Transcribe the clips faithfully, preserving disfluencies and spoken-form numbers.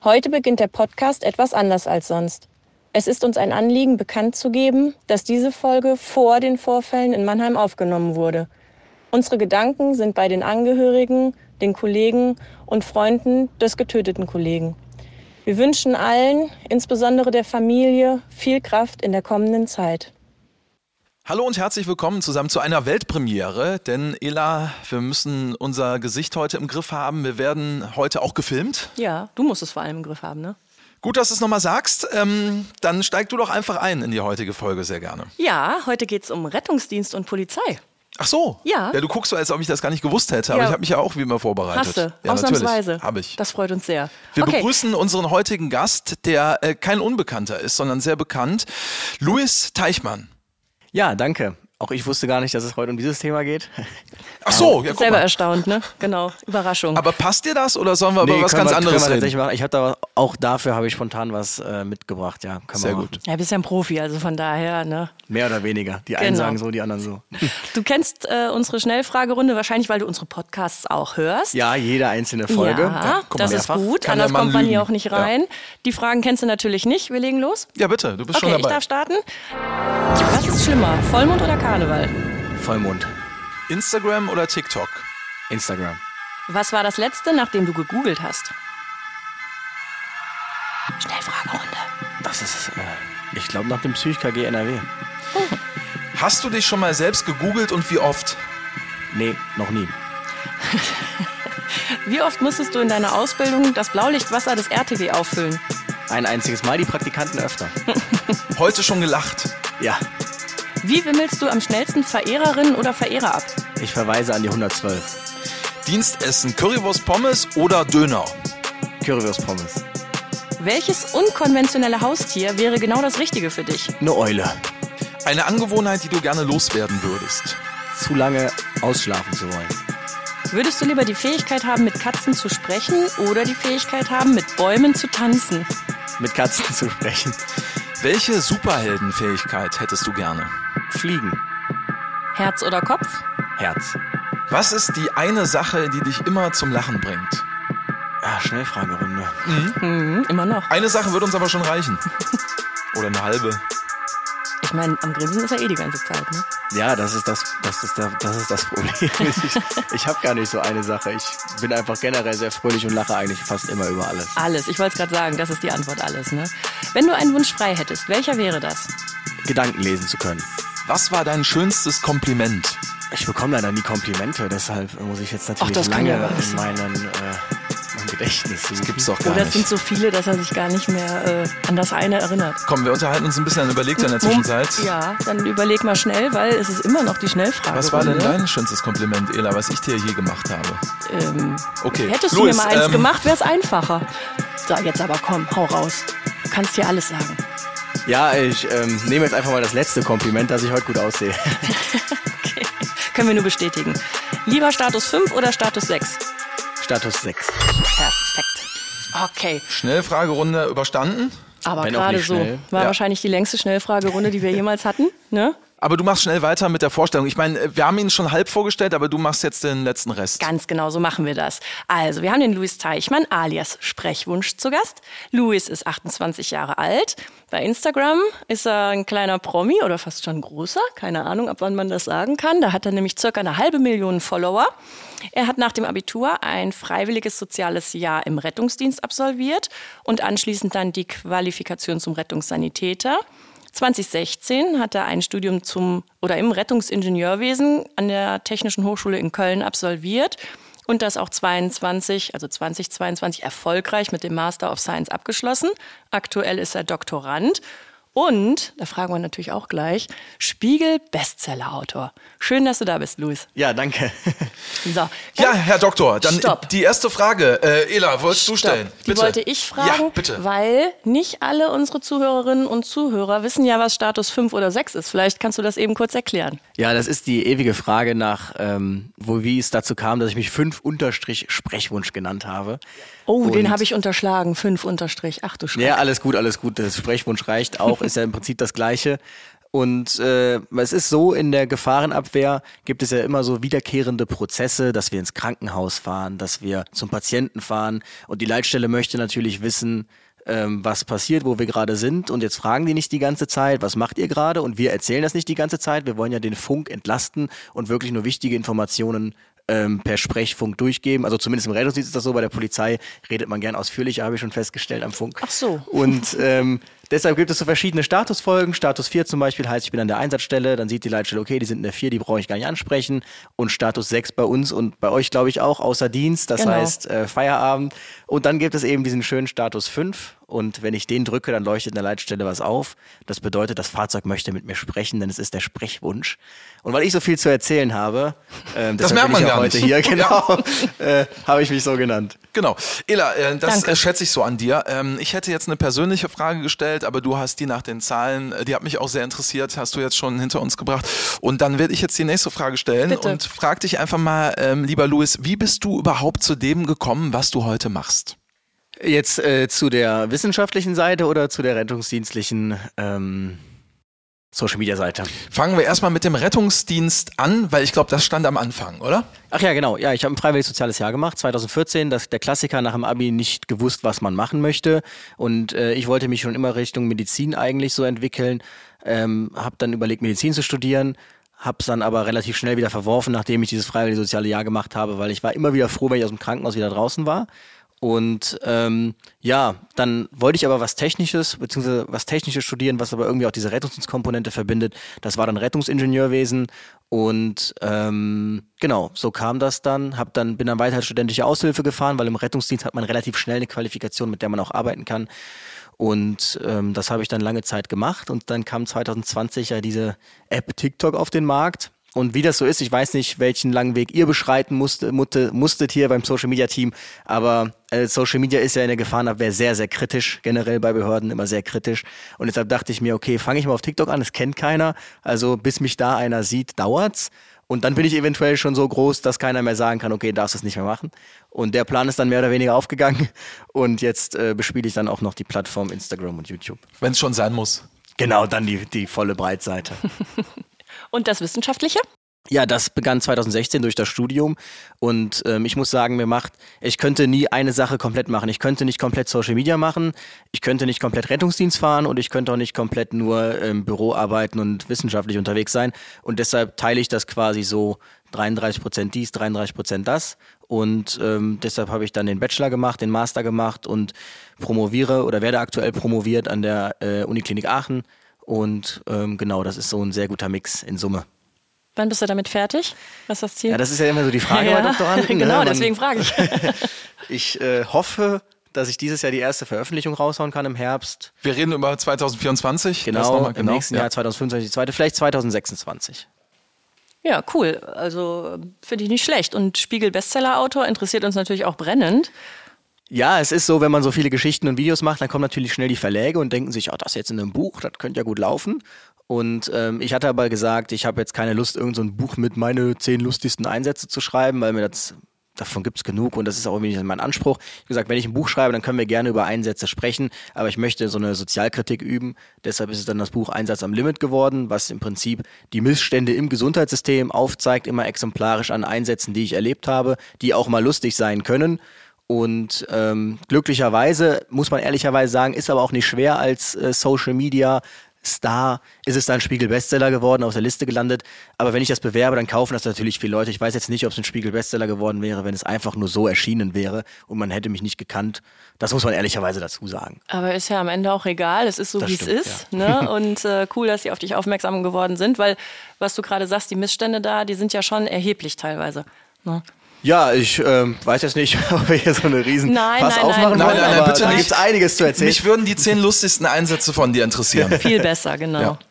Heute beginnt der Podcast etwas anders als sonst. Es ist uns ein Anliegen, bekannt zu geben, dass diese Folge vor den Vorfällen in Mannheim aufgenommen wurde. Unsere Gedanken sind bei den Angehörigen, den Kollegen und Freunden des getöteten Kollegen. Wir wünschen allen, insbesondere der Familie, viel Kraft in der kommenden Zeit. Hallo und herzlich willkommen zusammen zu einer Weltpremiere, denn Ela, wir müssen unser Gesicht heute im Griff haben. Wir werden heute auch gefilmt. Ja, du musst es vor allem im Griff haben, ne? Gut, dass du es nochmal sagst. Ähm, dann steig du doch einfach ein in die heutige Folge, sehr gerne. Ja, heute geht es um Rettungsdienst und Polizei. Ach so. Ja. Ja, du guckst so, als ob ich das gar nicht gewusst hätte, aber ja. ich habe mich ja auch wie immer vorbereitet. Hast du, ja, ausnahmsweise. Habe ich. Das freut uns sehr. Wir okay. begrüßen unseren heutigen Gast, der äh, kein Unbekannter ist, sondern sehr bekannt, Louis Teichmann. Ja, danke. Auch ich wusste gar nicht, dass es heute um dieses Thema geht. Ach so, ja, guck selber mal. Erstaunt, ne? Genau, Überraschung. Aber passt dir das oder sollen wir nee, über was ganz wir, anderes reden? Machen. Ich habe da auch dafür habe ich spontan was äh, mitgebracht, ja. Können Sehr wir gut. Ja, bist ja ein Profi, also von daher, ne? Mehr oder weniger. Die genau. einen sagen so, die anderen so. Du kennst äh, unsere Schnellfragerunde wahrscheinlich, weil du unsere Podcasts auch hörst. Ja, jede einzelne Folge. Ja, ja das mehrfach. ist gut. Kann Anders kommt man lügen. hier auch nicht rein. Ja. Die Fragen kennst du natürlich nicht. Wir legen los. Ja, bitte, du bist okay, schon dabei. ich darf starten. Was ist schlimmer, Vollmond oder Karneval? Vollmond. Instagram oder TikTok? Instagram. Was war das letzte, nachdem du gegoogelt hast? Schnellfragerunde. Das ist, äh, ich glaube, nach dem Psych-K G N R W. Oh. Hast du dich schon mal selbst gegoogelt und wie oft? Nee, noch nie. Wie oft musstest du in deiner Ausbildung das Blaulichtwasser des R T W auffüllen? Ein einziges Mal, die Praktikanten öfter. Heute schon gelacht? Ja. Wie wimmelst du am schnellsten Verehrerinnen oder Verehrer ab? Ich verweise an die hundertzwölf. Dienstessen, Currywurst Pommes oder Döner? Currywurst Pommes. Welches unkonventionelle Haustier wäre genau das Richtige für dich? Eine Eule. Eine Angewohnheit, die du gerne loswerden würdest? Zu lange ausschlafen zu wollen. Würdest du lieber die Fähigkeit haben, mit Katzen zu sprechen oder die Fähigkeit haben, mit Bäumen zu tanzen? Mit Katzen zu sprechen. Welche Superheldenfähigkeit hättest du gerne? Fliegen. Herz oder Kopf? Herz. Was ist die eine Sache, die dich immer zum Lachen bringt? Ah, Schnellfragerunde. Mhm. Mhm, immer noch. Eine Sache würde uns aber schon reichen. Oder eine halbe. Ich meine, am Grinsen ist er eh die ganze Zeit, ne? Ja, das ist das, das ist der, das ist das Problem. Ich, ich habe gar nicht so eine Sache. Ich bin einfach generell sehr fröhlich und lache eigentlich fast immer über alles. Alles. Ich wollte es gerade sagen, das ist die Antwort alles, ne? Wenn du einen Wunsch frei hättest, welcher wäre das? Gedanken lesen zu können. Was war dein schönstes Kompliment? Ich bekomme leider nie Komplimente, deshalb muss ich jetzt natürlich Ach, das kann lange ja in meinen, äh, mein Gedächtnis suchen. Das gibt's doch gar Oder es nicht. sind so viele, dass er sich gar nicht mehr äh, an das eine erinnert. Komm, wir unterhalten uns ein bisschen, dann überleg dir in der Zwischenzeit. Ja, dann überleg mal schnell, weil es ist immer noch die Schnellfrage. Was war denn dein schönstes Kompliment, Ela, was ich dir je gemacht habe? Ähm, Okay, hättest Louis, du mir mal eins ähm, gemacht, wäre es einfacher. So, jetzt aber komm, hau raus. Du kannst dir alles sagen. Ja, ich ähm, nehme jetzt einfach mal das letzte Kompliment, dass ich heute gut aussehe. Okay, können wir nur bestätigen. Lieber Status fünf oder Status sechs? Status sechs. Perfekt. Okay, Schnellfragerunde überstanden. aber Wenn auch gerade nicht so. schnell. War Ja. wahrscheinlich die längste Schnellfragerunde, die wir jemals hatten, ne? Aber du machst schnell weiter mit der Vorstellung. Ich meine, wir haben ihn schon halb vorgestellt, aber du machst jetzt den letzten Rest. Ganz genau, so machen wir das. Also, wir haben den Louis Teichmann alias Sprechwunsch zu Gast. Louis ist achtundzwanzig Jahre alt. Bei Instagram ist er ein kleiner Promi oder fast schon großer. Keine Ahnung, ab wann man das sagen kann. Da hat er nämlich circa eine halbe Million Follower. Er hat nach dem Abitur ein freiwilliges soziales Jahr im Rettungsdienst absolviert und anschließend dann die Qualifikation zum Rettungssanitäter. zwanzig sechzehn hat er ein Studium zum oder im Rettungsingenieurwesen an der Technischen Hochschule in Köln absolviert und das auch zweiundzwanzig, also zweitausendzweiundzwanzig erfolgreich mit dem Master of Science abgeschlossen. Aktuell ist er Doktorand. Und, da fragen wir natürlich auch gleich, Spiegel-Bestseller-Autor. Schön, dass du da bist, Louis. Ja, danke. So, Ja, Herr Doktor, dann Stopp. die erste Frage. Äh, Ela, wolltest du Stopp. stellen? Die Bitte. wollte ich fragen, Ja, bitte. weil nicht alle unsere Zuhörerinnen und Zuhörer wissen ja, was Status fünf oder sechs ist. Vielleicht kannst du das eben kurz erklären. Ja, das ist die ewige Frage nach, ähm, wo, wie es dazu kam, dass ich mich fünf Unterstrich Sprechwunsch genannt habe. Oh, Und- den habe ich unterschlagen. fünf Unterstrich. Ach du Schreck. Ja, alles gut, alles gut. Das Sprechwunsch reicht auch, ist ja im Prinzip das Gleiche. Und äh, es ist so, in der Gefahrenabwehr gibt es ja immer so wiederkehrende Prozesse, dass wir ins Krankenhaus fahren, dass wir zum Patienten fahren. Und die Leitstelle möchte natürlich wissen, ähm, was passiert, wo wir gerade sind. Und jetzt fragen die nicht die ganze Zeit, was macht ihr gerade? Und wir erzählen das nicht die ganze Zeit. Wir wollen ja den Funk entlasten und wirklich nur wichtige Informationen ähm, per Sprechfunk durchgeben. Also zumindest im Rettungsdienst ist das so, bei der Polizei redet man gern ausführlicher, habe ich schon festgestellt am Funk. Ach so. Und ähm, deshalb gibt es so verschiedene Statusfolgen. Status vier zum Beispiel heißt, ich bin an der Einsatzstelle, dann sieht die Leitstelle, okay, die sind in der vier, die brauche ich gar nicht ansprechen. Und Status sechs bei uns und bei euch, glaube ich, auch, außer Dienst, das Genau. heißt äh, Feierabend. Und dann gibt es eben diesen schönen Status fünf. Und wenn ich den drücke, dann leuchtet in der Leitstelle was auf. Das bedeutet, das Fahrzeug möchte mit mir sprechen, denn es ist der Sprechwunsch. Und weil ich so viel zu erzählen habe, äh, Das deshalb merkt bin man ich auch gar heute nicht. hier, genau, äh, habe ich mich so genannt. Genau. Ela, äh, das Danke. äh, schätze ich so an dir. Ähm, ich hätte jetzt eine persönliche Frage gestellt, aber du hast die nach den Zahlen, äh, die hat mich auch sehr interessiert, hast du jetzt schon hinter uns gebracht. Und dann werde ich jetzt die nächste Frage stellen Bitte. und frag dich einfach mal, ähm, lieber Louis, wie bist du überhaupt zu dem gekommen, was du heute machst? Jetzt äh, zu der wissenschaftlichen Seite oder zu der rettungsdienstlichen ähm, Social-Media-Seite? Fangen wir erstmal mit dem Rettungsdienst an, weil ich glaube, das stand am Anfang, oder? Ach ja, genau. Ja, ich habe ein freiwilliges soziales Jahr gemacht, zwanzig vierzehn. Das der Klassiker nach dem Abi, nicht gewusst, was man machen möchte. Und äh, ich wollte mich schon immer Richtung Medizin eigentlich so entwickeln. Ähm, habe dann überlegt, Medizin zu studieren. Hab's dann aber relativ schnell wieder verworfen, nachdem ich dieses freiwillige soziale Jahr gemacht habe, weil ich war immer wieder froh, wenn ich aus dem Krankenhaus wieder draußen war. Und ähm, ja, dann wollte ich aber was Technisches, beziehungsweise was Technisches studieren, was aber irgendwie auch diese Rettungsdienstkomponente verbindet. Das war dann Rettungsingenieurwesen. Und ähm, genau, so kam das dann. Hab dann bin dann weiter als studentische Aushilfe gefahren, weil im Rettungsdienst hat man relativ schnell eine Qualifikation, mit der man auch arbeiten kann. Und ähm, das habe ich dann lange Zeit gemacht. Und dann kam zwanzig zwanzig ja diese App TikTok auf den Markt. Und wie das so ist, ich weiß nicht, welchen langen Weg ihr beschreiten musste, mutte, musstet hier beim Social Media Team, aber äh, Social Media ist ja in der Gefahrenabwehr sehr, sehr kritisch, generell bei Behörden immer sehr kritisch. Und deshalb dachte ich mir, okay, fange ich mal auf TikTok an, es kennt keiner, also bis mich da einer sieht, dauert's. Und dann bin ich eventuell schon so groß, dass keiner mehr sagen kann, okay, darfst du es nicht mehr machen. Und der Plan ist dann mehr oder weniger aufgegangen. Und jetzt äh, bespiele ich dann auch noch die Plattform Instagram und YouTube. Wenn es schon sein muss. Genau, dann die, die volle Breitseite. Und das Wissenschaftliche? Ja, das begann zwanzig sechzehn durch das Studium und ähm, ich muss sagen, mir macht, ich könnte nie eine Sache komplett machen. Ich könnte nicht komplett Social Media machen, ich könnte nicht komplett Rettungsdienst fahren und ich könnte auch nicht komplett nur im Büro arbeiten und wissenschaftlich unterwegs sein. Und deshalb teile ich das quasi so dreiunddreißig Prozent dies, dreiunddreißig Prozent das. Und ähm, deshalb habe ich dann den Bachelor gemacht, den Master gemacht und promoviere oder werde aktuell promoviert an der äh, Uniklinik Aachen. Und ähm, genau, das ist so ein sehr guter Mix in Summe. Wann bist du damit fertig? Was ist das Ziel? Ja, das ist ja immer so die Frage bei Doktoranden. Genau, ne? Man, deswegen frage ich. ich äh, hoffe, dass ich dieses Jahr die erste Veröffentlichung raushauen kann im Herbst. Wir reden über zwanzig vierundzwanzig. Genau, Das noch mal, im genau. nächsten ja. Jahr zwanzig fünfundzwanzig die zweite, vielleicht zwanzig sechsundzwanzig. Ja, cool. Also finde ich nicht schlecht. Und Spiegel-Bestseller-Autor interessiert uns natürlich auch brennend. Ja, es ist so, wenn man so viele Geschichten und Videos macht, dann kommen natürlich schnell die Verläge und denken sich, oh, das jetzt in einem Buch, das könnte ja gut laufen. Und ähm, ich hatte aber gesagt, ich habe jetzt keine Lust, irgend so ein Buch mit meine zehn lustigsten Einsätze zu schreiben, weil mir das, davon gibt's genug und das ist auch irgendwie nicht mein Anspruch. Ich habe gesagt, wenn ich ein Buch schreibe, dann können wir gerne über Einsätze sprechen, aber ich möchte so eine Sozialkritik üben. Deshalb ist es dann das Buch Einsatz am Limit geworden, was im Prinzip die Missstände im Gesundheitssystem aufzeigt, immer exemplarisch an Einsätzen, die ich erlebt habe, die auch mal lustig sein können. Und ähm, glücklicherweise, muss man ehrlicherweise sagen, ist aber auch nicht schwer als äh, Social Media Star, ist es dann Spiegel-Bestseller geworden, auf der Liste gelandet. Aber wenn ich das bewerbe, dann kaufen das natürlich viele Leute. Ich weiß jetzt nicht, ob es ein Spiegel-Bestseller geworden wäre, wenn es einfach nur so erschienen wäre und man hätte mich nicht gekannt. Das muss man ehrlicherweise dazu sagen. Aber ist ja am Ende auch egal, es ist so, Das wie es stimmt, ist. Ne? Und äh, cool, dass sie auf dich aufmerksam geworden sind, weil, was du gerade sagst, die Missstände da, die sind ja schon erheblich teilweise. Ne? Ja, ich ähm, weiß jetzt nicht, ob wir hier so eine riesen Nein, Fass nein, aufmachen nein, wollen, nein, nein, aber bitte da nicht. gibt es einiges zu erzählen. Mich würden die zehn lustigsten Einsätze von dir interessieren. Viel besser, genau. Ja.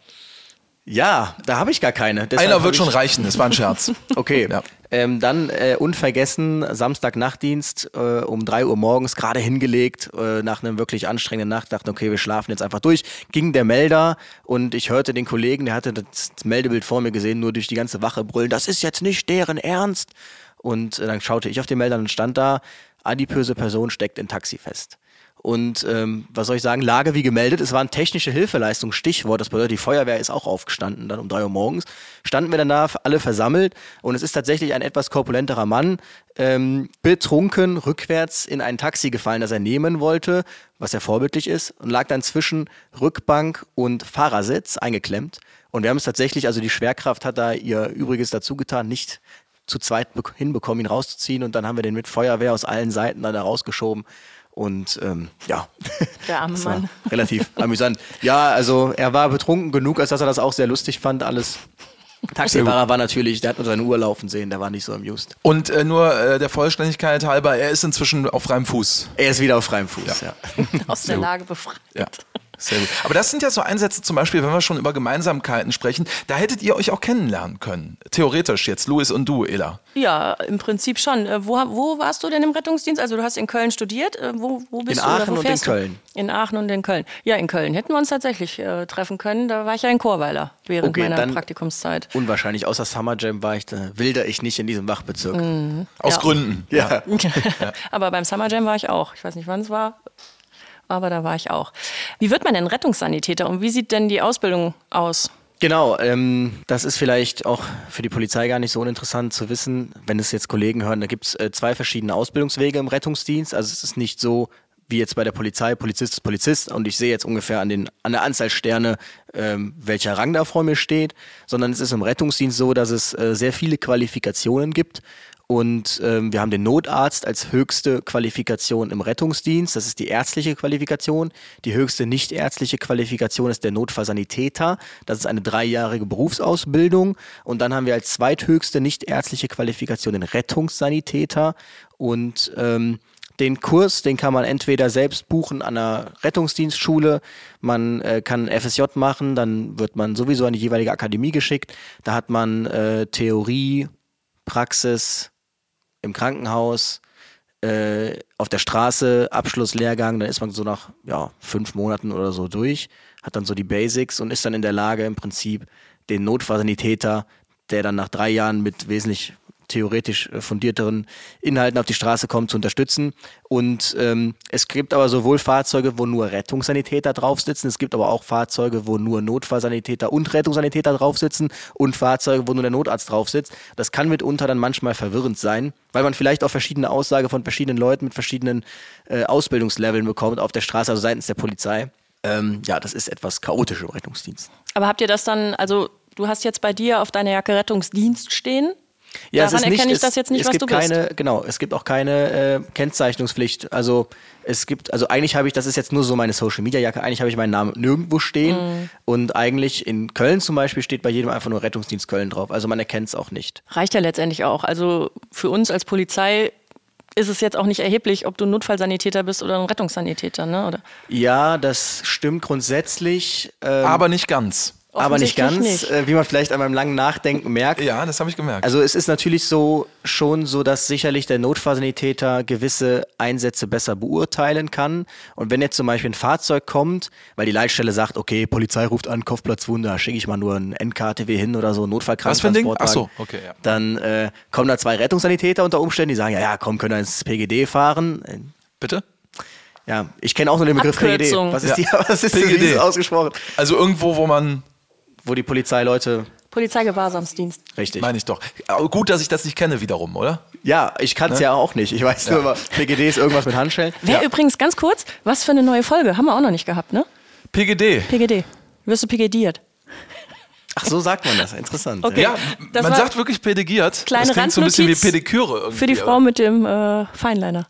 Ja, da habe ich gar keine. Deshalb Einer hab wird ich, schon reichen, das war ein Scherz. Okay, Ja. ähm, dann äh, unvergessen, Samstag-Nachtdienst äh, um drei Uhr morgens, gerade hingelegt, äh, nach einem wirklich anstrengenden Nacht, dachten, okay, wir schlafen jetzt einfach durch, ging der Melder und ich hörte den Kollegen, der hatte das Meldebild vor mir gesehen, nur durch die ganze Wache brüllen, das ist jetzt nicht deren Ernst. Und äh, dann schaute ich auf den Melder und stand da, adipöse Person steckt in Taxi fest. Und ähm, was soll ich sagen, Lage wie gemeldet, es waren technische Hilfeleistungen, Stichwort, das bedeutet, die Feuerwehr ist auch aufgestanden, dann um drei Uhr morgens, standen wir dann da alle versammelt und es ist tatsächlich ein etwas korpulenterer Mann, ähm, betrunken, rückwärts in ein Taxi gefallen, das er nehmen wollte, was ja vorbildlich ist, und lag dann zwischen Rückbank und Fahrersitz eingeklemmt. Und wir haben es tatsächlich, also die Schwerkraft hat da ihr Übriges dazu getan, nicht zu zweit hinbekommen, ihn rauszuziehen, und dann haben wir den mit Feuerwehr aus allen Seiten dann da rausgeschoben. Und ähm, ja, der arme Mann. Relativ amüsant. Ja, also er war betrunken genug, als dass er das auch sehr lustig fand, alles. Taxifahrer war natürlich, der hat nur seine Uhr laufen sehen, der war nicht so amused. Und äh, nur äh, der Vollständigkeit halber, er ist inzwischen auf freiem Fuß. Er ist wieder auf freiem Fuß, ja. ja. Aus der Lage befreit. Ja. Sehr gut. Aber das sind ja so Einsätze, zum Beispiel, wenn wir schon über Gemeinsamkeiten sprechen, da hättet ihr euch auch kennenlernen können. Theoretisch jetzt, Louis und du, Ela. Ja, im Prinzip schon. Wo, wo warst du denn im Rettungsdienst? Also du hast in Köln studiert. Wo, wo bist in du? Aachen oder wo und in fährst Köln. Du? In Aachen und in Köln. Ja, in Köln hätten wir uns tatsächlich äh, treffen können. Da war ich ja in Chorweiler während okay, meiner dann Praktikumszeit. Unwahrscheinlich, außer Summer Jam war ich, da wilder ich nicht in diesem Wachbezirk. Mhm. Aus ja. Gründen. Ja. ja. Aber beim Summer Jam war ich auch. Ich weiß nicht, wann es war. Aber da war ich auch. Wie wird man denn Rettungssanitäter und wie sieht denn die Ausbildung aus? Genau, ähm, das ist vielleicht auch für die Polizei gar nicht so uninteressant zu wissen, wenn es jetzt Kollegen hören, da gibt es äh, zwei verschiedene Ausbildungswege im Rettungsdienst. Also es ist nicht so wie jetzt bei der Polizei, Polizist ist Polizist und ich sehe jetzt ungefähr an, den, an der Anzahl Sterne, ähm, welcher Rang da vor mir steht, sondern es ist im Rettungsdienst so, dass es äh, sehr viele Qualifikationen gibt. Und ähm, wir haben den Notarzt als höchste Qualifikation im Rettungsdienst. Das ist die ärztliche Qualifikation. Die höchste nichtärztliche Qualifikation ist der Notfallsanitäter. Das ist eine dreijährige Berufsausbildung. Und dann haben wir als zweithöchste nichtärztliche Qualifikation den Rettungssanitäter. Und ähm, den Kurs, den kann man entweder selbst buchen an einer Rettungsdienstschule, man äh, kann F S J machen, dann wird man sowieso an die jeweilige Akademie geschickt. Da hat man äh, Theorie, Praxis, im Krankenhaus, äh, auf der Straße, Abschlusslehrgang, dann ist man so nach ja, fünf Monaten oder so durch, hat dann so die Basics und ist dann in der Lage, im Prinzip den Notfallsanitäter, der dann nach drei Jahren mit wesentlich theoretisch fundierteren Inhalten auf die Straße kommt, zu unterstützen. Und ähm, es gibt aber sowohl Fahrzeuge, wo nur Rettungssanitäter drauf sitzen, es gibt aber auch Fahrzeuge, wo nur Notfallsanitäter und Rettungssanitäter drauf sitzen und Fahrzeuge, wo nur der Notarzt drauf sitzt. Das kann mitunter dann manchmal verwirrend sein, weil man vielleicht auch verschiedene Aussagen von verschiedenen Leuten mit verschiedenen äh, Ausbildungsleveln bekommt auf der Straße, also seitens der Polizei. Ähm, ja, das ist etwas chaotisch im Rettungsdienst. Aber habt ihr das dann, also du hast jetzt bei dir auf deiner Jacke Rettungsdienst stehen? Ja, Daran es ist nicht, erkenne ich es, das jetzt nicht, es was gibt du bist. keine, genau, es gibt auch keine äh, Kennzeichnungspflicht. Also es gibt, also eigentlich habe ich, das ist jetzt nur so meine Social Media Jacke, eigentlich habe ich meinen Namen nirgendwo stehen mm. und eigentlich in Köln zum Beispiel steht bei jedem einfach nur Rettungsdienst Köln drauf. Also man erkennt es auch nicht. Reicht ja letztendlich auch. Also für uns als Polizei ist es jetzt auch nicht erheblich, ob du ein Notfallsanitäter bist oder ein Rettungssanitäter, ne? Oder? Ja, das stimmt grundsätzlich. Ähm, Aber nicht ganz. Aber nicht ganz, nicht. Äh, wie man vielleicht an meinem langen Nachdenken merkt. Ja, das habe ich gemerkt. Also es ist natürlich so schon so, dass sicherlich der Notfallsanitäter gewisse Einsätze besser beurteilen kann. Und wenn jetzt zum Beispiel ein Fahrzeug kommt, weil die Leitstelle sagt, okay, Polizei ruft an, Kopfplatzwunde, da schicke ich mal nur ein N K T W hin oder so, Notfallkrankentransportwagen. Was für ein Ding? Ach so, okay, ja. Dann äh, kommen da zwei Rettungssanitäter unter Umständen, die sagen, ja, ja, komm, können wir ins P G D fahren. Bitte? Ja, ich kenne auch nur den Begriff Abkürzung. P G D. Was ist, Ja. die, was ist P G D. Wie ist es ausgesprochen? Also irgendwo, wo man... Wo die Polizeileute... Polizeigewahrsamsdienst. Richtig. Meine ich doch. Aber gut, dass ich das nicht kenne wiederum, oder? Ja, ich kann es Ne? ja auch nicht. Ich weiß nur, P G D ist irgendwas mit Handschellen. Wäre Ja. übrigens ganz kurz, was für eine neue Folge? Haben wir auch noch nicht gehabt, ne? P G D. P G D. Wirst du P G D-iert? Ach, so sagt man das. Interessant. Okay. Ja, Das man war sagt wirklich pedigiert. kleine Das klingt so ein bisschen wie Randnotiz Pediküre irgendwie. Für die Frau mit dem äh, Feinliner.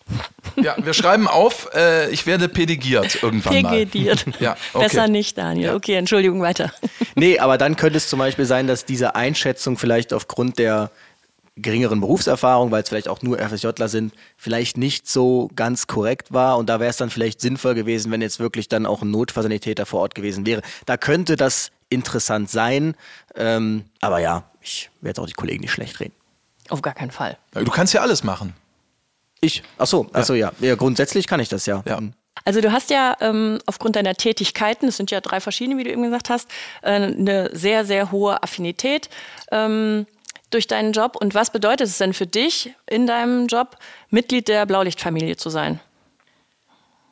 Ja, wir schreiben auf, äh, ich werde pedigiert irgendwann mal. P G-diert. Ja, okay. Besser nicht, Daniel. Ja. Okay, Entschuldigung, weiter. Nee, aber dann könnte es zum Beispiel sein, dass diese Einschätzung vielleicht aufgrund der geringeren Berufserfahrung, weil es vielleicht auch nur F S Jler sind, vielleicht nicht so ganz korrekt war. Und da wäre es dann vielleicht sinnvoll gewesen, wenn jetzt wirklich dann auch ein Notfallsanitäter vor Ort gewesen wäre. Da könnte das interessant sein. Ähm, aber ja, ich werde jetzt auch die Kollegen nicht schlecht reden. Auf gar keinen Fall. Du kannst ja alles machen. Ich? Ach so, ach so ja. ja. Grundsätzlich kann ich das ja. Ja. Also du hast ja ähm, aufgrund deiner Tätigkeiten, es sind ja drei verschiedene, wie du eben gesagt hast, äh, eine sehr, sehr hohe Affinität ähm, durch deinen Job. Und was bedeutet es denn für dich in deinem Job, Mitglied der Blaulichtfamilie zu sein?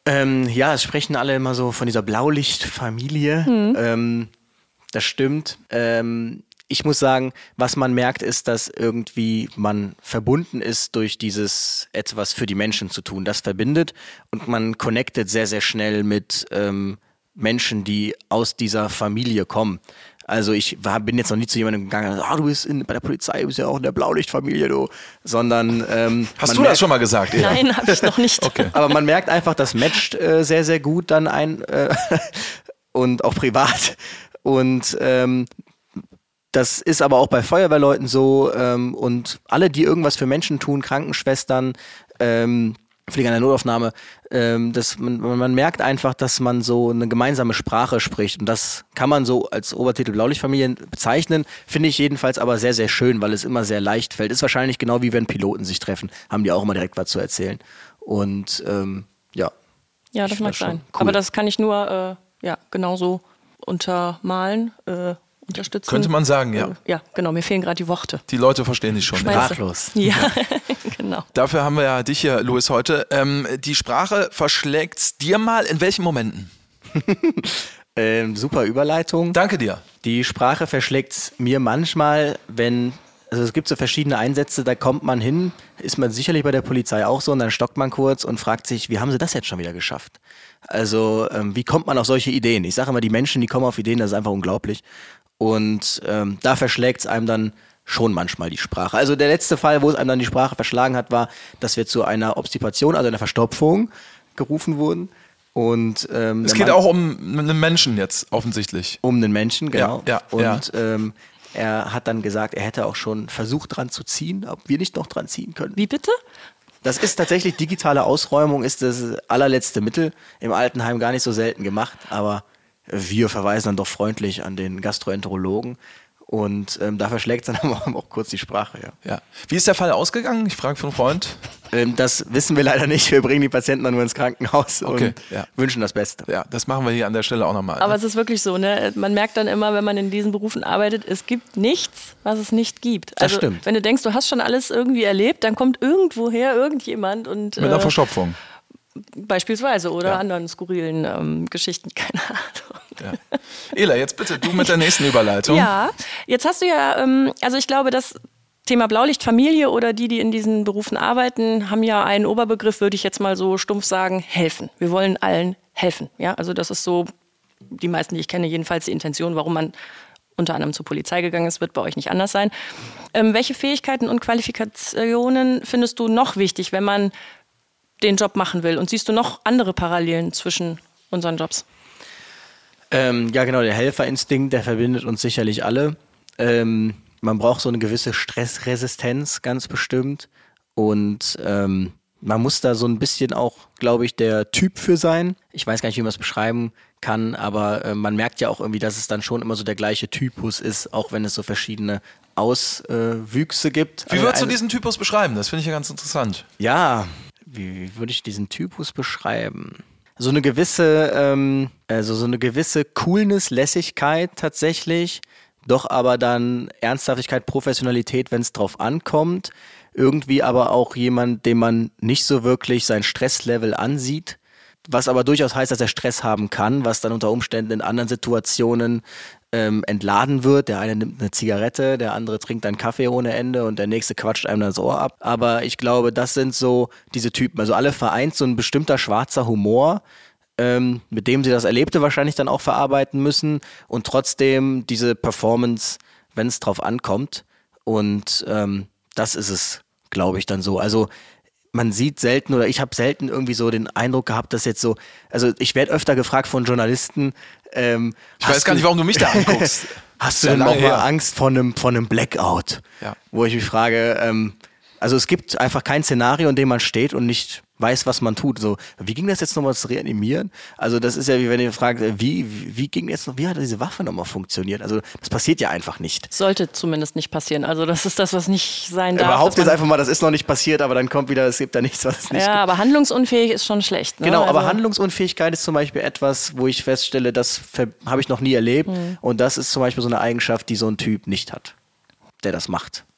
Ähm, ja, es sprechen alle immer so von dieser Blaulichtfamilie. Mhm. Ähm, das stimmt. Ähm, ich muss sagen, was man merkt, ist, dass irgendwie man verbunden ist durch dieses etwas für die Menschen zu tun. Das verbindet und man connectet sehr, sehr schnell mit ähm, Menschen, die aus dieser Familie kommen. Also ich war, bin jetzt noch nie zu jemandem gegangen, ah, du bist in, bei der Polizei, du bist ja auch in der Blaulichtfamilie, du. Sondern ähm, hast du merkt, das schon mal gesagt? Ela? Nein, habe ich noch nicht. Okay. Aber man merkt einfach, das matcht äh, sehr, sehr gut dann ein äh, und auch privat. Und ähm, das ist aber auch bei Feuerwehrleuten so ähm, und alle, die irgendwas für Menschen tun, Krankenschwestern, ähm, Pfleger in der Notaufnahme, ähm, das, man, man merkt einfach, dass man so eine gemeinsame Sprache spricht und das kann man so als Obertitel Blaulichtfamilien bezeichnen, finde ich jedenfalls aber sehr, sehr schön, weil es immer sehr leicht fällt. Ist wahrscheinlich genau wie wenn Piloten sich treffen, haben die auch immer direkt was zu erzählen und ähm, ja. Ja, das mag sein. Cool. Aber das kann ich nur äh, ja, genauso untermalen, äh, unterstützen. Könnte man sagen, ja. Äh, ja, genau, mir fehlen gerade die Worte. Die Leute verstehen dich schon. Sprachlos. Ja, genau. Dafür haben wir ja dich hier, Louis, heute. Ähm, die Sprache verschlägt's dir mal in welchen Momenten? ähm, super Überleitung. Danke dir. Die Sprache verschlägt's mir manchmal, wenn, also es gibt so verschiedene Einsätze, da kommt man hin, ist man sicherlich bei der Polizei auch so und dann stockt man kurz und fragt sich, wie haben sie das jetzt schon wieder geschafft? Also ähm, wie kommt man auf solche Ideen? Ich sage immer, die Menschen, die kommen auf Ideen, das ist einfach unglaublich. Und ähm, da verschlägt es einem dann schon manchmal die Sprache. Also der letzte Fall, wo es einem dann die Sprache verschlagen hat, war, dass wir zu einer Obstipation, also einer Verstopfung, gerufen wurden. Und, ähm, es geht Mann, auch um einen Menschen jetzt, offensichtlich. Um einen Menschen, genau. Ja, ja, Und ja. Ähm, er hat dann gesagt, er hätte auch schon versucht dran zu ziehen, ob wir nicht noch dran ziehen können. Wie bitte? Das ist tatsächlich, digitale Ausräumung ist das allerletzte Mittel. Im Altenheim gar nicht so selten gemacht, aber wir verweisen dann doch freundlich an den Gastroenterologen und ähm, da verschlägt es dann auch kurz die Sprache. Ja. Ja. Wie ist der Fall ausgegangen? Ich frage für einen Freund. Ähm, das wissen wir leider nicht. Wir bringen die Patienten dann nur ins Krankenhaus okay, und ja. wünschen das Beste. Ja, das machen wir hier an der Stelle auch nochmal. Aber ne? es ist wirklich so, ne? Man merkt dann immer, wenn man in diesen Berufen arbeitet, es gibt nichts, was es nicht gibt. Also, das stimmt. Wenn du denkst, du hast schon alles irgendwie erlebt, dann kommt irgendwoher irgendjemand und mit einer äh, Verstopfung. Beispielsweise oder ja. anderen skurrilen ähm, Geschichten, keine Ahnung. Ja. Ela, jetzt bitte du mit der nächsten Überleitung. Ja, jetzt hast du ja, ähm, also ich glaube, das Thema Blaulichtfamilie oder die, die in diesen Berufen arbeiten, haben ja einen Oberbegriff, würde ich jetzt mal so stumpf sagen, helfen. Wir wollen allen helfen. Ja, also das ist so, die meisten, die ich kenne, jedenfalls die Intention, warum man unter anderem zur Polizei gegangen ist, wird bei euch nicht anders sein. Ähm, welche Fähigkeiten und Qualifikationen findest du noch wichtig, wenn man den Job machen will? Und siehst du noch andere Parallelen zwischen unseren Jobs? Ähm, ja, genau, der Helferinstinkt, der verbindet uns sicherlich alle. Ähm, man braucht so eine gewisse Stressresistenz, ganz bestimmt. Und ähm, man muss da so ein bisschen auch, glaube ich, der Typ für sein. Ich weiß gar nicht, wie man es beschreiben kann, aber äh, man merkt ja auch irgendwie, dass es dann schon immer so der gleiche Typus ist, auch wenn es so verschiedene Auswüchse gibt. Wie also würdest du eine, diesen Typus beschreiben? Das finde ich ja ganz interessant. Ja, wie, wie würde ich diesen Typus beschreiben? So eine gewisse, ähm, also so eine gewisse Coolness, Lässigkeit tatsächlich, doch aber dann Ernsthaftigkeit, Professionalität, wenn es drauf ankommt. Irgendwie aber auch jemand, dem man nicht so wirklich sein Stresslevel ansieht, was aber durchaus heißt, dass er Stress haben kann, was dann unter Umständen in anderen Situationen ähm, entladen wird. Der eine nimmt eine Zigarette, der andere trinkt einen Kaffee ohne Ende und der nächste quatscht einem das Ohr ab. Aber ich glaube, das sind so diese Typen, also alle vereint so ein bestimmter schwarzer Humor, ähm, mit dem sie das Erlebte wahrscheinlich dann auch verarbeiten müssen und trotzdem diese Performance, wenn es drauf ankommt. Und ähm, das ist es, glaube ich, dann so. Also man sieht selten oder ich habe selten irgendwie so den Eindruck gehabt, dass jetzt so, also ich werde öfter gefragt von Journalisten, ähm, ich weiß gar nicht, warum du mich da anguckst. Hast du denn auch mal Angst vor einem, vor einem Blackout? Ja. Wo ich mich frage, ähm, also es gibt einfach kein Szenario, in dem man steht und nicht weiß, was man tut. So, wie ging das jetzt nochmal zu reanimieren? Also das ist ja wie wenn ihr fragt, wie, wie, wie ging jetzt noch, wie hat diese Waffe nochmal funktioniert? Also das passiert ja einfach nicht. Sollte zumindest nicht passieren. Also das ist das, was nicht sein darf. Überhaupt jetzt einfach mal, das ist noch nicht passiert, aber dann kommt wieder, es gibt da nichts, was es nicht ja, gibt. Ja, aber handlungsunfähig ist schon schlecht. Ne? Genau, also aber Handlungsunfähigkeit ist zum Beispiel etwas, wo ich feststelle, das habe ich noch nie erlebt. Mhm. Und das ist zum Beispiel so eine Eigenschaft, die so ein Typ nicht hat, der das macht.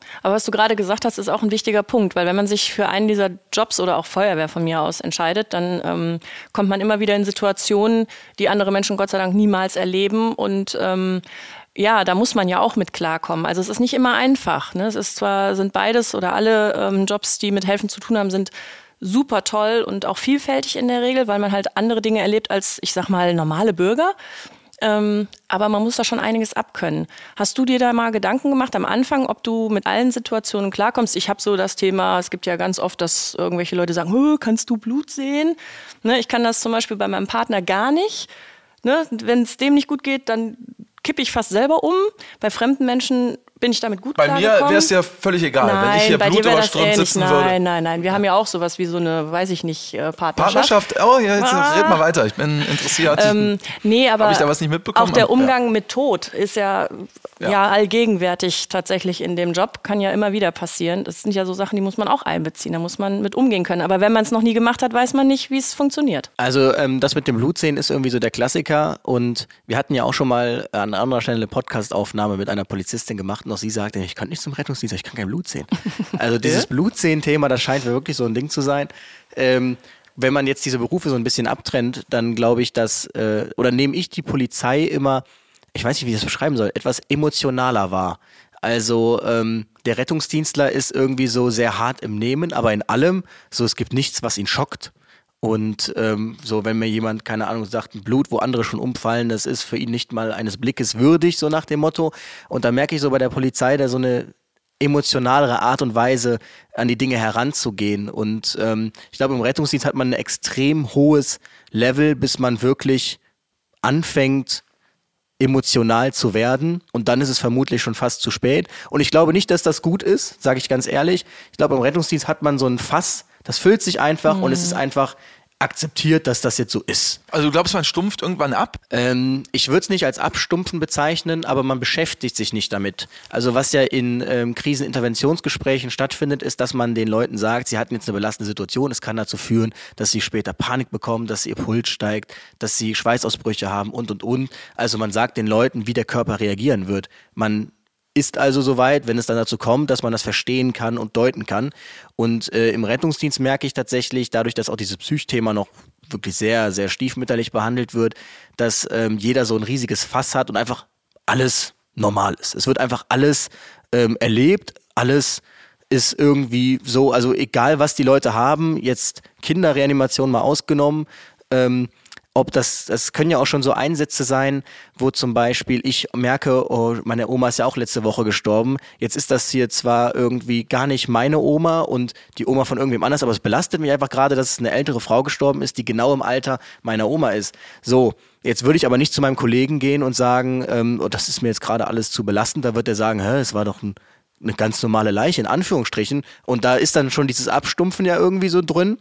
Aber was du gerade gesagt hast, ist auch ein wichtiger Punkt, weil wenn man sich für einen dieser Jobs oder auch Feuerwehr von mir aus entscheidet, dann ähm, kommt man immer wieder in Situationen, die andere Menschen Gott sei Dank niemals erleben und ähm, ja, da muss man ja auch mit klarkommen. Also es ist nicht immer einfach. Ne? Es ist zwar, sind beides oder alle ähm, Jobs, die mit Helfen zu tun haben, sind super toll und auch vielfältig in der Regel, weil man halt andere Dinge erlebt als, ich sag mal, normale Bürger. Ähm, aber man muss da schon einiges abkönnen. Hast du dir da mal Gedanken gemacht am Anfang, ob du mit allen Situationen klarkommst? Ich habe so das Thema, es gibt ja ganz oft, dass irgendwelche Leute sagen, kannst du Blut sehen? Ne, ich kann das zum Beispiel bei meinem Partner gar nicht. Ne, wenn es dem nicht gut geht, dann kippe ich fast selber um. Bei fremden Menschen bin ich damit gut Bei klargekommen. Bei mir wäre es ja völlig egal, nein, wenn ich hier bei Blut dir über das Strand sitzen nein, würde. Nein, nein, nein. Wir haben ja auch sowas wie so eine, weiß ich nicht, äh, Partnerschaft. Partnerschaft? Oh, ja, jetzt Ah. red mal weiter. Ich bin interessiert. Ähm, nee, aber Hab ich da was nicht mitbekommen? auch der Umgang ja. mit Tod ist ja, ja. Ja. allgegenwärtig tatsächlich in dem Job. Kann ja immer wieder passieren. Das sind ja so Sachen, die muss man auch einbeziehen. Da muss man mit umgehen können. Aber wenn man es noch nie gemacht hat, weiß man nicht, wie es funktioniert. Also ähm, das mit dem Blutsehen ist irgendwie so der Klassiker. Und wir hatten ja auch schon mal an anderer Stelle eine Podcast-Aufnahme mit einer Polizistin gemacht. Und auch sie sagte, ich kann nicht zum Rettungsdienst, ich kann kein Blut sehen. Also dieses Blutsehen-Thema, das scheint mir wirklich so ein Ding zu sein. Ähm, wenn man jetzt diese Berufe so ein bisschen abtrennt, dann glaube ich, dass, äh, oder nehme ich die Polizei immer, ich weiß nicht, wie ich das beschreiben soll, etwas emotionaler wahr. Also ähm, der Rettungsdienstler ist irgendwie so sehr hart im Nehmen, aber in allem, so es gibt nichts, was ihn schockt. Und ähm, so, wenn mir jemand, keine Ahnung, sagt, ein Blut, wo andere schon umfallen, das ist für ihn nicht mal eines Blickes würdig, so nach dem Motto. Und da merke ich so bei der Polizei, da so eine emotionalere Art und Weise an die Dinge heranzugehen. Und ähm, ich glaube, im Rettungsdienst hat man ein extrem hohes Level, bis man wirklich anfängt, emotional zu werden. Und dann ist es vermutlich schon fast zu spät. Und ich glaube nicht, dass das gut ist, sage ich ganz ehrlich. Ich glaube, im Rettungsdienst hat man so ein Fass, das füllt sich einfach mhm. und es ist einfach akzeptiert, dass das jetzt so ist. Also du glaubst, man stumpft irgendwann ab? Ähm, ich würde es nicht als Abstumpfen bezeichnen, aber man beschäftigt sich nicht damit. Also was ja in ähm, Kriseninterventionsgesprächen stattfindet, ist, dass man den Leuten sagt, sie hatten jetzt eine belastende Situation, es kann dazu führen, dass sie später Panik bekommen, dass ihr Puls steigt, dass sie Schweißausbrüche haben und und und. Also man sagt den Leuten, wie der Körper reagieren wird. Man ist also soweit, wenn es dann dazu kommt, dass man das verstehen kann und deuten kann. Und äh, im Rettungsdienst merke ich tatsächlich, dadurch, dass auch dieses Psychthema noch wirklich sehr, sehr stiefmütterlich behandelt wird, dass ähm, jeder so ein riesiges Fass hat und einfach alles normal ist. Es wird einfach alles ähm, erlebt, alles ist irgendwie so, also egal was die Leute haben, jetzt Kinderreanimation mal ausgenommen, ähm, ob das, das können ja auch schon so Einsätze sein, wo zum Beispiel ich merke, oh, meine Oma ist ja auch letzte Woche gestorben. Jetzt ist das hier zwar irgendwie gar nicht meine Oma und die Oma von irgendwem anders, aber es belastet mich einfach gerade, dass eine ältere Frau gestorben ist, die genau im Alter meiner Oma ist. So, jetzt würde ich aber nicht zu meinem Kollegen gehen und sagen, ähm, oh, das ist mir jetzt gerade alles zu belastend. Da wird er sagen, hä, es war doch ein, eine ganz normale Leiche, in Anführungsstrichen. Und da ist dann schon dieses Abstumpfen ja irgendwie so drin.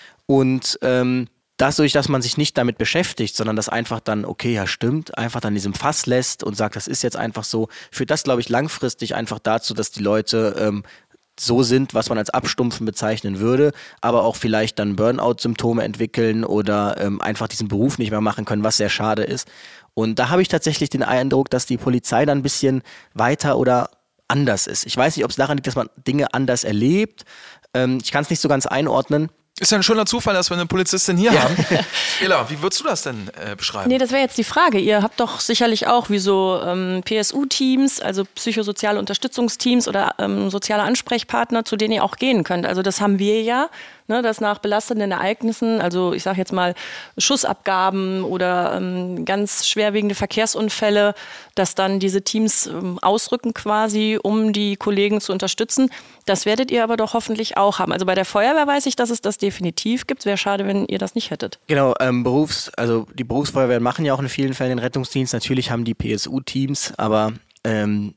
Und ähm, dadurch, dass man sich nicht damit beschäftigt, sondern das einfach dann, okay, ja stimmt, einfach dann in diesem Fass lässt und sagt, das ist jetzt einfach so, führt das, glaube ich, langfristig einfach dazu, dass die Leute ähm, so sind, was man als Abstumpfen bezeichnen würde, aber auch vielleicht dann Burnout-Symptome entwickeln oder ähm, einfach diesen Beruf nicht mehr machen können, was sehr schade ist. Und da habe ich tatsächlich den Eindruck, dass die Polizei dann ein bisschen weiter oder anders ist. Ich weiß nicht, ob es daran liegt, dass man Dinge anders erlebt. Ähm, ich kann es nicht so ganz einordnen. Ist ja ein schöner Zufall, dass wir eine Polizistin hier ja. haben. Ela, wie würdest du das denn äh, beschreiben? Nee, das wäre jetzt die Frage. Ihr habt doch sicherlich auch wie so ähm, P S U-Teams, also psychosoziale Unterstützungsteams oder ähm, soziale Ansprechpartner, zu denen ihr auch gehen könnt. Also das haben wir ja, ne, dass nach belastenden Ereignissen, also ich sage jetzt mal Schussabgaben oder ähm, ganz schwerwiegende Verkehrsunfälle, dass dann diese Teams ähm, ausrücken quasi, um die Kollegen zu unterstützen. Das werdet ihr aber doch hoffentlich auch haben. Also bei der Feuerwehr weiß ich, dass es das definitiv gibt. Wäre schade, wenn ihr das nicht hättet. Genau, ähm, Berufs-, also die Berufsfeuerwehren machen ja auch in vielen Fällen den Rettungsdienst. Natürlich haben die P S U-Teams, aber ähm,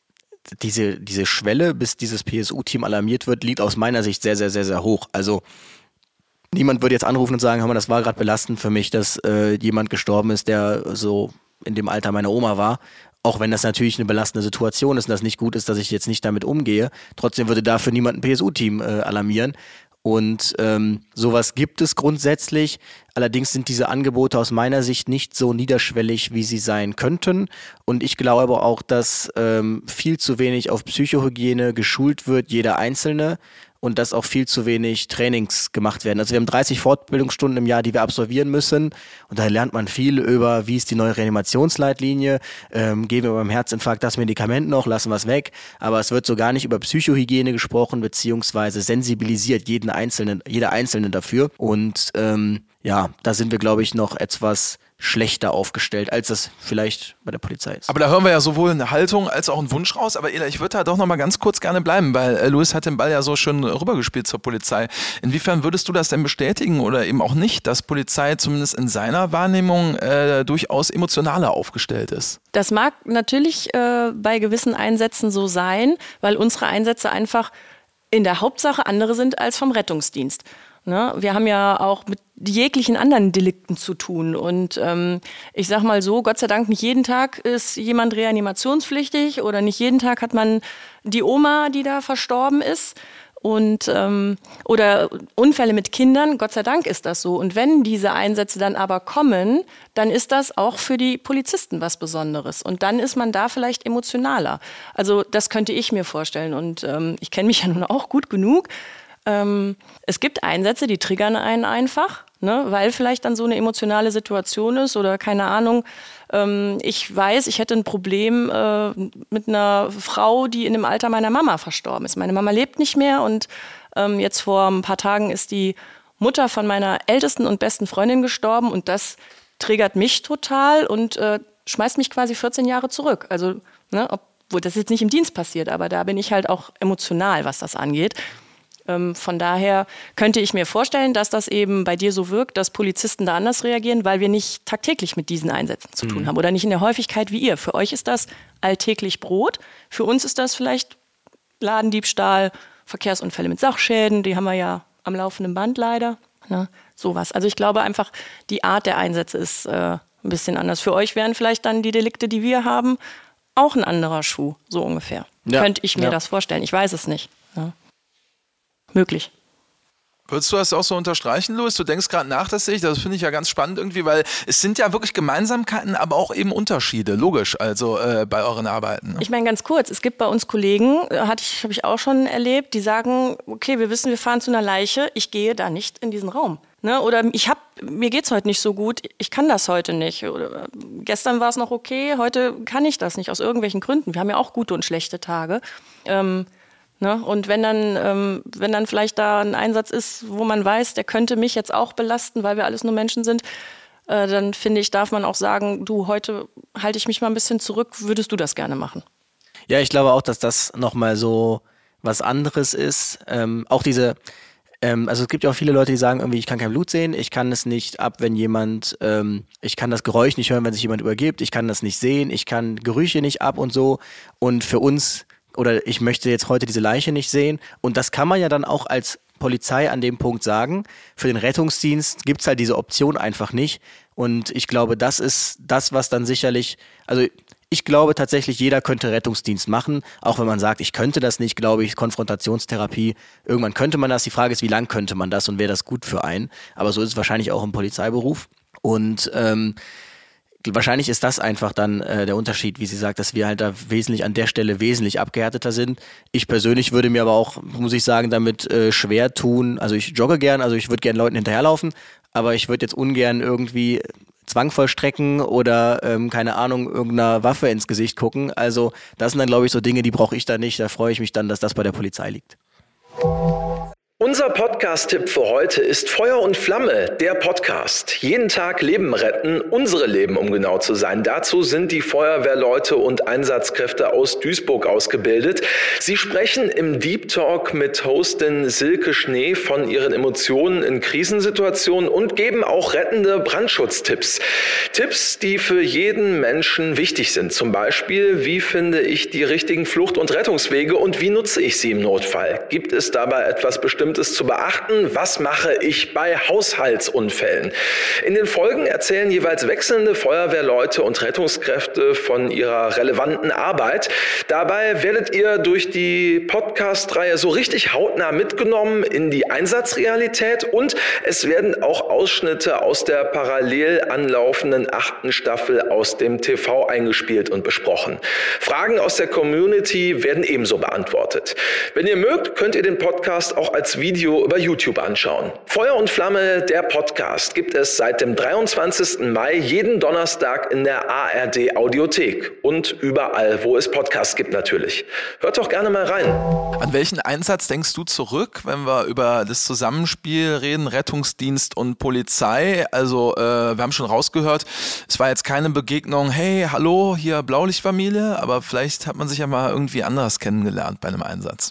diese, diese Schwelle, bis dieses P S U-Team alarmiert wird, liegt aus meiner Sicht sehr, sehr, sehr, sehr hoch. Also niemand würde jetzt anrufen und sagen, hör mal, das war gerade belastend für mich, dass äh, jemand gestorben ist, der so in dem Alter meiner Oma war. Auch wenn das natürlich eine belastende Situation ist und das nicht gut ist, dass ich jetzt nicht damit umgehe. Trotzdem würde dafür niemand ein P S U-Team äh, alarmieren. Und ähm, sowas gibt es grundsätzlich. Allerdings sind diese Angebote aus meiner Sicht nicht so niederschwellig, wie sie sein könnten. Und ich glaube auch, dass ähm, viel zu wenig auf Psychohygiene geschult wird, jeder Einzelne. Und dass auch viel zu wenig Trainings gemacht werden. Also wir haben dreißig Fortbildungsstunden im Jahr, die wir absolvieren müssen. Und da lernt man viel über, wie ist die neue Reanimationsleitlinie, ähm, geben wir beim Herzinfarkt das Medikament noch, lassen wir es weg. Aber es wird so gar nicht über Psychohygiene gesprochen, beziehungsweise sensibilisiert jeden Einzelnen, jeder Einzelne dafür. Und ähm, ja, da sind wir, glaube ich, noch etwas schlechter aufgestellt, als das vielleicht bei der Polizei ist. Aber da hören wir ja sowohl eine Haltung als auch einen Wunsch raus. Aber Ela, ich würde da doch noch mal ganz kurz gerne bleiben, weil äh, Luis hat den Ball ja so schön rübergespielt zur Polizei. Inwiefern würdest du das denn bestätigen oder eben auch nicht, dass Polizei zumindest in seiner Wahrnehmung äh, durchaus emotionaler aufgestellt ist? Das mag natürlich äh, bei gewissen Einsätzen so sein, weil unsere Einsätze einfach in der Hauptsache andere sind als vom Rettungsdienst. Ne? Wir haben ja auch mit jeglichen anderen Delikten zu tun. Und ähm, ich sag mal so, Gott sei Dank, nicht jeden Tag ist jemand reanimationspflichtig oder nicht jeden Tag hat man die Oma, die da verstorben ist. Und ähm, oder Unfälle mit Kindern, Gott sei Dank ist das so. Und wenn diese Einsätze dann aber kommen, dann ist das auch für die Polizisten was Besonderes. Und dann ist man da vielleicht emotionaler. Also das könnte ich mir vorstellen. Und ähm, ich kenne mich ja nun auch gut genug. Ähm, es gibt Einsätze, die triggern einen einfach, ne, weil vielleicht dann so eine emotionale Situation ist oder keine Ahnung. Ähm, ich weiß, ich hätte ein Problem äh, mit einer Frau, die in dem Alter meiner Mama verstorben ist. Meine Mama lebt nicht mehr und ähm, jetzt vor ein paar Tagen ist die Mutter von meiner ältesten und besten Freundin gestorben und das triggert mich total und äh, schmeißt mich quasi vierzehn Jahre zurück. Also, ne, obwohl das jetzt nicht im Dienst passiert, aber da bin ich halt auch emotional, was das angeht. Von daher könnte ich mir vorstellen, dass das eben bei dir so wirkt, dass Polizisten da anders reagieren, weil wir nicht tagtäglich mit diesen Einsätzen zu tun haben oder nicht in der Häufigkeit wie ihr. Für euch ist das alltäglich Brot, für uns ist das vielleicht Ladendiebstahl, Verkehrsunfälle mit Sachschäden, die haben wir ja am laufenden Band leider, ne? Sowas. Also ich glaube einfach, die Art der Einsätze ist äh, ein bisschen anders. Für euch wären vielleicht dann die Delikte, die wir haben, auch ein anderer Schuh, so ungefähr. Ja. Könnte ich mir ja. das vorstellen, ich weiß es nicht. Ja. Möglich. Würdest du das auch so unterstreichen, Luis? Du denkst gerade nach, das sehe ich, das finde ich ja ganz spannend irgendwie, weil es sind ja wirklich Gemeinsamkeiten, aber auch eben Unterschiede, logisch, also äh, bei euren Arbeiten. Ne? Ich meine ganz kurz, es gibt bei uns Kollegen, hatte ich, habe ich auch schon erlebt, die sagen, okay, wir wissen, wir fahren zu einer Leiche, ich gehe da nicht in diesen Raum. Ne? Oder ich hab, mir geht's heute nicht so gut, ich kann das heute nicht. Oder gestern war es noch okay, heute kann ich das nicht, aus irgendwelchen Gründen. Wir haben ja auch gute und schlechte Tage. Ähm, Ne? Und wenn dann, ähm, wenn dann vielleicht da ein Einsatz ist, wo man weiß, der könnte mich jetzt auch belasten, weil wir alles nur Menschen sind, äh, dann finde ich, darf man auch sagen, du, heute halte ich mich mal ein bisschen zurück, würdest du das gerne machen? Ja, ich glaube auch, dass das nochmal so was anderes ist. Ähm, auch diese, ähm, also es gibt ja auch viele Leute, die sagen irgendwie, ich kann kein Blut sehen, ich kann es nicht ab, wenn jemand, ähm, ich kann das Geräusch nicht hören, wenn sich jemand übergibt, ich kann das nicht sehen, ich kann Gerüche nicht ab und so. Und für uns oder ich möchte jetzt heute diese Leiche nicht sehen. Und das kann man ja dann auch als Polizei an dem Punkt sagen. Für den Rettungsdienst gibt's halt diese Option einfach nicht. Und ich glaube, das ist das, was dann sicherlich, also ich glaube tatsächlich, jeder könnte Rettungsdienst machen. Auch wenn man sagt, ich könnte das nicht, glaube ich, Konfrontationstherapie. Irgendwann könnte man das. Die Frage ist, wie lang könnte man das und wäre das gut für einen? Aber so ist es wahrscheinlich auch im Polizeiberuf. Und ähm, wahrscheinlich ist das einfach dann äh, der Unterschied, wie sie sagt, dass wir halt da wesentlich an der Stelle wesentlich abgehärteter sind. Ich persönlich würde mir aber auch, muss ich sagen, damit äh, schwer tun. Also ich jogge gern, also ich würde gern Leuten hinterherlaufen, aber ich würde jetzt ungern irgendwie Zwang vollstrecken oder ähm, keine Ahnung, irgendeiner Waffe ins Gesicht gucken. Also das sind dann, glaube ich, so Dinge, die brauche ich da nicht. Da freue ich mich dann, dass das bei der Polizei liegt. Unser Podcast-Tipp für heute ist Feuer und Flamme, der Podcast. Jeden Tag Leben retten, unsere Leben, um genau zu sein. Dazu sind die Feuerwehrleute und Einsatzkräfte aus Duisburg ausgebildet. Sie sprechen im Deep Talk mit Hostin Silke Schnee von ihren Emotionen in Krisensituationen und geben auch rettende Brandschutztipps. Tipps, die für jeden Menschen wichtig sind. Zum Beispiel, wie finde ich die richtigen Flucht- und Rettungswege und wie nutze ich sie im Notfall? Gibt es dabei etwas Bestimmtes, Bestimmtes zu beachten? Was mache ich bei Haushaltsunfällen? In den Folgen erzählen jeweils wechselnde Feuerwehrleute und Rettungskräfte von ihrer relevanten Arbeit. Dabei werdet ihr durch die Podcast-Reihe so richtig hautnah mitgenommen in die Einsatzrealität und es werden auch Ausschnitte aus der parallel anlaufenden achten Staffel aus dem T V eingespielt und besprochen. Fragen aus der Community werden ebenso beantwortet. Wenn ihr mögt, könnt ihr den Podcast auch als Video über YouTube anschauen. Feuer und Flamme, der Podcast, gibt es seit dem dreiundzwanzigsten Mai jeden Donnerstag in der A R D Audiothek und überall, wo es Podcasts gibt natürlich. Hört doch gerne mal rein. An welchen Einsatz denkst du zurück, wenn wir über das Zusammenspiel reden, Rettungsdienst und Polizei? Also äh, wir haben schon rausgehört, es war jetzt keine Begegnung, hey, hallo, hier Blaulichtfamilie, aber vielleicht hat man sich ja mal irgendwie anders kennengelernt bei einem Einsatz.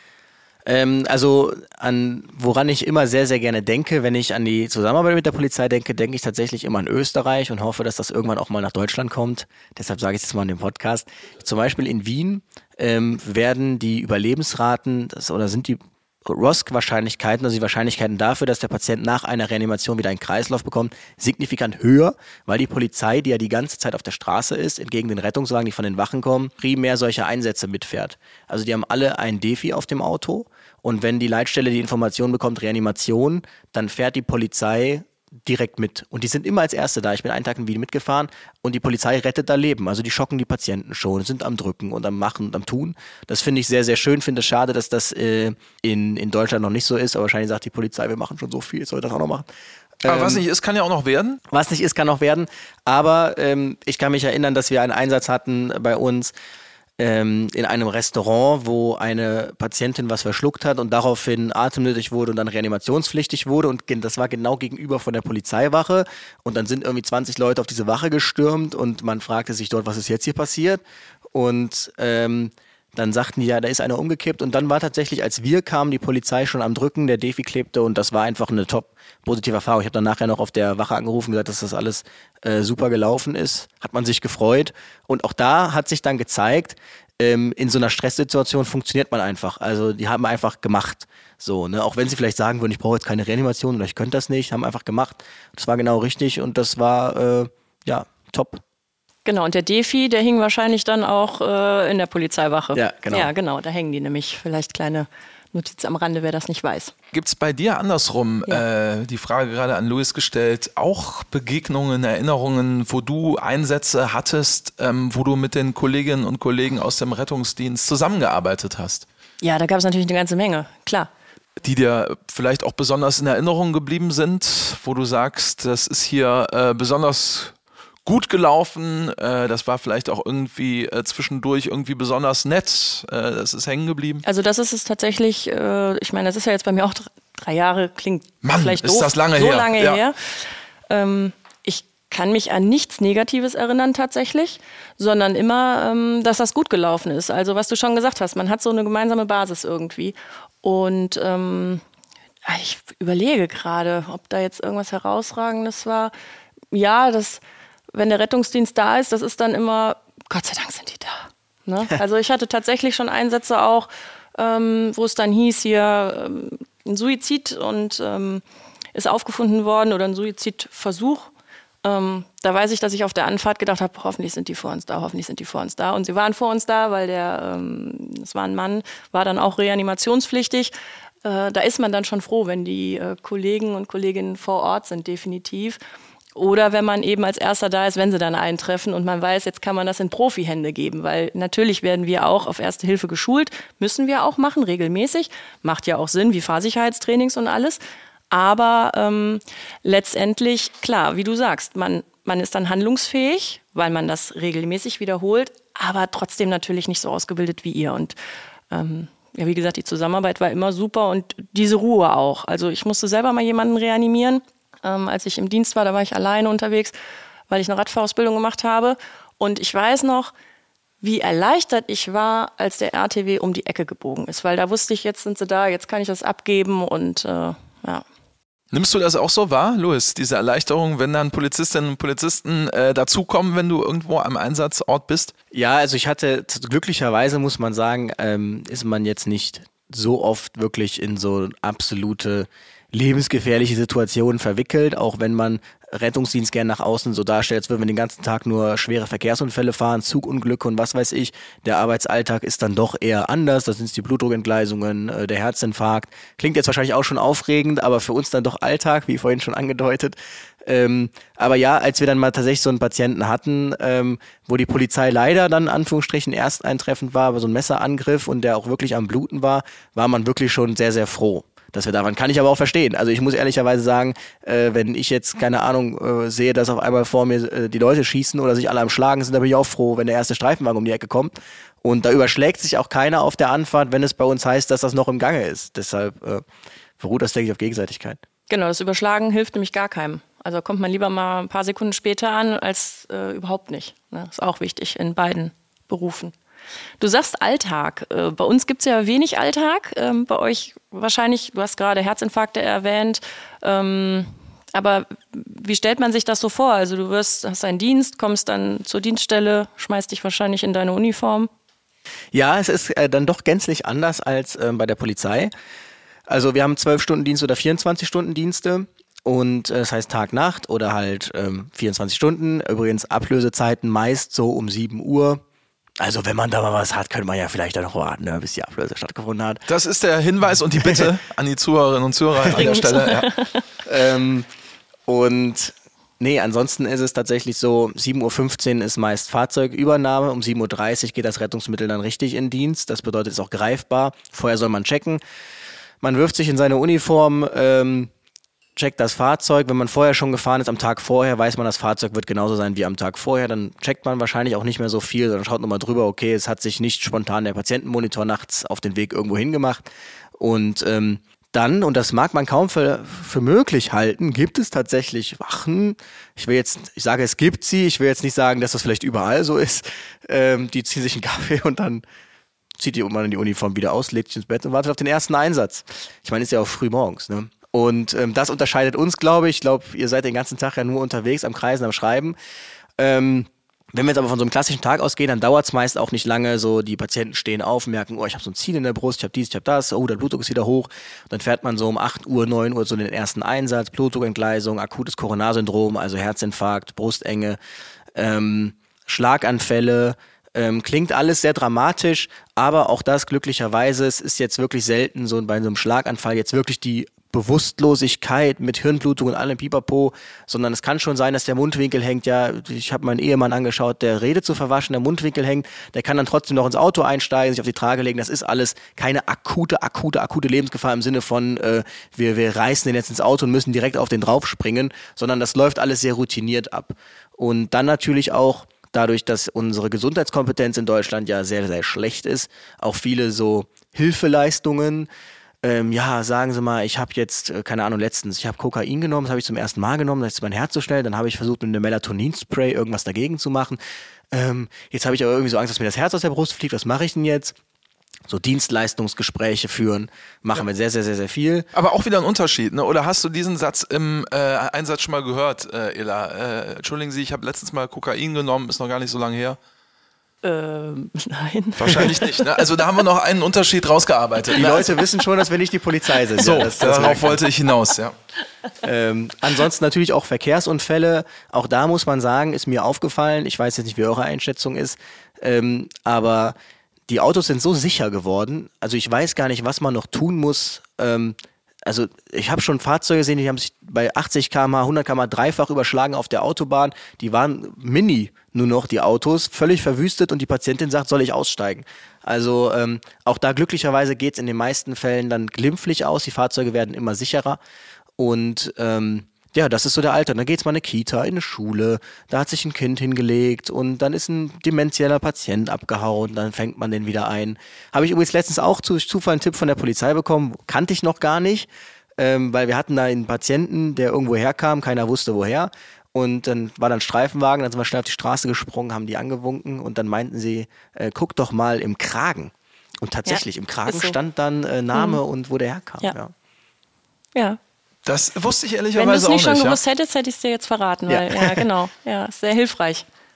Ähm, also an woran ich immer sehr, sehr gerne denke, wenn ich an die Zusammenarbeit mit der Polizei denke, denke ich tatsächlich immer an Österreich und hoffe, dass das irgendwann auch mal nach Deutschland kommt. Deshalb sage ich es jetzt mal in dem Podcast. Zum Beispiel in Wien ähm, werden die Überlebensraten das, oder sind die R O S C-Wahrscheinlichkeiten, also die Wahrscheinlichkeiten dafür, dass der Patient nach einer Reanimation wieder einen Kreislauf bekommt, signifikant höher, weil die Polizei, die ja die ganze Zeit auf der Straße ist, entgegen den Rettungswagen, die von den Wachen kommen, primär solche Einsätze mitfährt. Also die haben alle ein Defi auf dem Auto und wenn die Leitstelle die Information bekommt, Reanimation, dann fährt die Polizei direkt mit. Und die sind immer als Erste da. Ich bin einen Tag in Wien mitgefahren und die Polizei rettet da Leben. Also die schocken die Patienten schon, sind am Drücken und am Machen und am Tun. Das finde ich sehr, sehr schön. Finde es schade, dass das äh, in, in Deutschland noch nicht so ist. Aber wahrscheinlich sagt die Polizei, wir machen schon so viel, soll das auch noch machen. Aber ähm, was nicht ist, kann ja auch noch werden. Was nicht ist, kann noch werden. Aber ähm, ich kann mich erinnern, dass wir einen Einsatz hatten bei uns ähm, in einem Restaurant, wo eine Patientin was verschluckt hat und daraufhin atemnötig wurde und dann reanimationspflichtig wurde. Und das war genau gegenüber von der Polizeiwache. Und dann sind irgendwie zwanzig Leute auf diese Wache gestürmt und man fragte sich dort, was ist jetzt hier passiert? Und ähm, dann sagten die, ja, da ist einer umgekippt und dann war tatsächlich, als wir kamen, die Polizei schon am Drücken, der Defi klebte und das war einfach eine top positive Erfahrung. Ich habe dann nachher noch auf der Wache angerufen und gesagt, dass das alles äh, super gelaufen ist, hat man sich gefreut und auch da hat sich dann gezeigt, ähm, in so einer Stresssituation funktioniert man einfach, also die haben einfach gemacht, so, ne, auch wenn sie vielleicht sagen würden, ich brauche jetzt keine Reanimation oder ich könnte das nicht, haben einfach gemacht, das war genau richtig und das war, äh, ja, top. Genau, und der Defi, der hing wahrscheinlich dann auch äh, in der Polizeiwache. Ja, genau. Ja, genau, da hängen die nämlich. Vielleicht kleine Notiz am Rande, wer das nicht weiß. Gibt es bei dir andersrum, ja. äh, die Frage gerade an Luis gestellt, auch Begegnungen, Erinnerungen, wo du Einsätze hattest, ähm, wo du mit den Kolleginnen und Kollegen aus dem Rettungsdienst zusammengearbeitet hast? Ja, da gab es natürlich eine ganze Menge, klar. Die dir vielleicht auch besonders in Erinnerung geblieben sind, wo du sagst, das ist hier äh, besonders gut gelaufen, äh, das war vielleicht auch irgendwie äh, zwischendurch irgendwie besonders nett, äh, das ist hängen geblieben. Also das ist es tatsächlich, äh, ich meine, das ist ja jetzt bei mir auch drei, drei Jahre, klingt Mann, vielleicht ist doof, das lange so her. lange Ja. her. Ähm, ich kann mich an nichts Negatives erinnern tatsächlich, sondern immer, ähm, dass das gut gelaufen ist. Also was du schon gesagt hast, man hat so eine gemeinsame Basis irgendwie und ähm, ich überlege gerade, ob da jetzt irgendwas Herausragendes war. Ja, das wenn der Rettungsdienst da ist, das ist dann immer, Gott sei Dank sind die da. Ne? Also ich hatte tatsächlich schon Einsätze auch, ähm, wo es dann hieß, hier ähm, ein Suizid und ähm, ist aufgefunden worden oder ein Suizidversuch. Ähm, da weiß ich, dass ich auf der Anfahrt gedacht habe, hoffentlich sind die vor uns da, hoffentlich sind die vor uns da. Und sie waren vor uns da, weil der, ähm, das war ein Mann, war dann auch reanimationspflichtig. Äh, da ist man dann schon froh, wenn die äh, Kollegen und Kolleginnen vor Ort sind, definitiv. Oder wenn man eben als Erster da ist, wenn sie dann eintreffen und man weiß, jetzt kann man das in Profihände geben, weil natürlich werden wir auch auf Erste Hilfe geschult, müssen wir auch machen, regelmäßig, macht ja auch Sinn, wie Fahrsicherheitstrainings und alles, aber ähm, letztendlich, klar, wie du sagst, man, man ist dann handlungsfähig, weil man das regelmäßig wiederholt, aber trotzdem natürlich nicht so ausgebildet wie ihr und ähm, ja, wie gesagt, die Zusammenarbeit war immer super und diese Ruhe auch, also ich musste selber mal jemanden reanimieren. Ähm, als ich im Dienst war, da war ich alleine unterwegs, weil ich eine Radfahrausbildung gemacht habe. Und ich weiß noch, wie erleichtert ich war, als der R T W um die Ecke gebogen ist. Weil da wusste ich, jetzt sind sie da, jetzt kann ich das abgeben und äh, ja. Nimmst du das auch so wahr, Luis, diese Erleichterung, wenn dann Polizistinnen und Polizisten äh, dazukommen, wenn du irgendwo am Einsatzort bist? Ja, also ich hatte, glücklicherweise muss man sagen, ähm, ist man jetzt nicht so oft wirklich in so absolute lebensgefährliche Situationen verwickelt, auch wenn man Rettungsdienst gern nach außen so darstellt, als würden wir den ganzen Tag nur schwere Verkehrsunfälle fahren, Zugunglücke und was weiß ich. Der Arbeitsalltag ist dann doch eher anders. Da sind es die Blutdruckentgleisungen, äh, der Herzinfarkt. Klingt jetzt wahrscheinlich auch schon aufregend, aber für uns dann doch Alltag, wie vorhin schon angedeutet. Ähm, aber ja, als wir dann mal tatsächlich so einen Patienten hatten, ähm, wo die Polizei leider dann in Anführungsstrichen erst eintreffend war, aber so ein Messerangriff und der auch wirklich am Bluten war, war man wirklich schon sehr, sehr froh, dass wir da waren. Kann ich aber auch verstehen. Also ich muss ehrlicherweise sagen, äh, wenn ich jetzt, keine Ahnung, äh, sehe, dass auf einmal vor mir äh, die Leute schießen oder sich alle am Schlagen sind, da bin ich auch froh, wenn der erste Streifenwagen um die Ecke kommt. Und da überschlägt sich auch keiner auf der Anfahrt, wenn es bei uns heißt, dass das noch im Gange ist. Deshalb äh, beruht das, denke ich, auf Gegenseitigkeit. Genau, das Überschlagen hilft nämlich gar keinem. Also kommt man lieber mal ein paar Sekunden später an, als äh, überhaupt nicht. Ne? Ist auch wichtig in beiden Berufen. Du sagst Alltag. Äh, bei uns gibt es ja wenig Alltag. Ähm, bei euch wahrscheinlich, du hast gerade Herzinfarkte erwähnt. Ähm, aber wie stellt man sich das so vor? Also du wirst, hast einen Dienst, kommst dann zur Dienststelle, schmeißt dich wahrscheinlich in deine Uniform. Ja, es ist äh, dann doch gänzlich anders als äh, bei der Polizei. Also wir haben zwölf Stunden Dienst oder vierundzwanzig Stunden Dienste. Und äh, das heißt Tag, Nacht oder halt ähm, vierundzwanzig Stunden. Übrigens Ablösezeiten meist so um sieben Uhr. Also wenn man da mal was hat, könnte man ja vielleicht dann noch warten, ne, bis die Ablöse stattgefunden hat. Das ist der Hinweis und die Bitte an die Zuhörerinnen und Zuhörer an der Stelle. Ja. ähm, und nee, ansonsten ist es tatsächlich so, sieben Uhr fünfzehn ist meist Fahrzeugübernahme, um sieben Uhr dreißig geht das Rettungsmittel dann richtig in Dienst. Das bedeutet, es ist auch greifbar. Vorher soll man checken. Man wirft sich in seine Uniform, ähm, checkt das Fahrzeug. Wenn man vorher schon gefahren ist, am Tag vorher, weiß man, das Fahrzeug wird genauso sein wie am Tag vorher. Dann checkt man wahrscheinlich auch nicht mehr so viel, sondern schaut nochmal drüber, okay, es hat sich nicht spontan der Patientenmonitor nachts auf den Weg irgendwo hingemacht. Und ähm, dann, und das mag man kaum für, für möglich halten, gibt es tatsächlich Wachen. Ich will jetzt, ich sage, es gibt sie. Ich will jetzt nicht sagen, dass das vielleicht überall so ist. Ähm, die ziehen sich einen Kaffee und dann zieht die man in die Uniform wieder aus, legt sich ins Bett und wartet auf den ersten Einsatz. Ich meine, ist ja auch früh morgens, ne? Und ähm, das unterscheidet uns, glaube ich. Ich glaube, ihr seid den ganzen Tag ja nur unterwegs, am Kreisen, am Schreiben. Ähm, wenn wir jetzt aber von so einem klassischen Tag ausgehen, dann dauert es meist auch nicht lange. So, die Patienten stehen auf, merken, oh, ich habe so ein Ziel in der Brust, ich habe dies, ich habe das, oh, der Blutdruck ist wieder hoch. Und dann fährt man so um acht Uhr, neun Uhr so den ersten Einsatz, Blutdruckentgleisung, akutes Koronarsyndrom, also Herzinfarkt, Brustenge, ähm, Schlaganfälle. Ähm, klingt alles sehr dramatisch, aber auch das glücklicherweise, es ist jetzt wirklich selten so bei so einem Schlaganfall jetzt wirklich die Bewusstlosigkeit mit Hirnblutung und allem Pipapo, sondern es kann schon sein, dass der Mundwinkel hängt. Ja, ich habe meinen Ehemann angeschaut, der redet zu verwaschen, der Mundwinkel hängt, der kann dann trotzdem noch ins Auto einsteigen, sich auf die Trage legen. Das ist alles keine akute, akute, akute Lebensgefahr im Sinne von, äh, wir, wir reißen den jetzt ins Auto und müssen direkt auf den draufspringen, sondern das läuft alles sehr routiniert ab. Und dann natürlich auch dadurch, dass unsere Gesundheitskompetenz in Deutschland ja sehr, sehr schlecht ist, auch viele so Hilfeleistungen. Ähm, ja, sagen Sie mal, ich habe jetzt, äh, keine Ahnung, letztens, ich habe Kokain genommen, das habe ich zum ersten Mal genommen, das ist mein Herz so schnell, dann habe ich versucht, mit einem Melatonin-Spray irgendwas dagegen zu machen. Ähm, jetzt habe ich aber irgendwie so Angst, dass mir das Herz aus der Brust fliegt, was mache ich denn jetzt? So Dienstleistungsgespräche führen, machen ja. wir sehr, sehr, sehr, sehr viel. Aber auch wieder ein Unterschied, ne? Oder hast du diesen Satz im äh, Einsatz schon mal gehört, äh, Ela? Äh, entschuldigen Sie, ich habe letztens mal Kokain genommen, ist noch gar nicht so lange her. Ähm, nein. Wahrscheinlich nicht, ne? Also da haben wir noch einen Unterschied rausgearbeitet. Die Leute wissen schon, dass wir nicht die Polizei sind. So, ja, das, das darauf wollte ich hinaus, ja. Ähm, ansonsten natürlich auch Verkehrsunfälle. Auch da muss man sagen, ist mir aufgefallen, ich weiß jetzt nicht, wie eure Einschätzung ist, ähm, aber die Autos sind so sicher geworden, also ich weiß gar nicht, was man noch tun muss. Ähm, also ich habe schon Fahrzeuge gesehen, die haben sich bei achtzig Kilometer pro Stunde, hundert Kilometer pro Stunde dreifach überschlagen auf der Autobahn. Die waren mini nur noch, die Autos, völlig verwüstet und die Patientin sagt, soll ich aussteigen? Also ähm, auch da glücklicherweise geht es in den meisten Fällen dann glimpflich aus. Die Fahrzeuge werden immer sicherer und ähm, ja, das ist so der Alltag. Dann geht's mal in eine Kita, in eine Schule, da hat sich ein Kind hingelegt und dann ist ein dementieller Patient abgehauen, dann fängt man den wieder ein. Habe ich übrigens letztens auch durch Zufall einen Tipp von der Polizei bekommen, kannte ich noch gar nicht, ähm, weil wir hatten da einen Patienten, der irgendwo herkam, keiner wusste woher und dann war dann Streifenwagen, dann sind wir schnell auf die Straße gesprungen, haben die angewunken und dann meinten sie, äh, guck doch mal im Kragen. Und tatsächlich, ja, im Kragen so. stand dann äh, Name mhm. und wo der herkam. Ja. ja. ja. Das wusste ich ehrlicherweise auch nicht. Wenn du es nicht schon nicht, gewusst ja? hättest, hätte ich es dir jetzt verraten. Weil, ja. ja, genau. Ja, sehr hilfreich.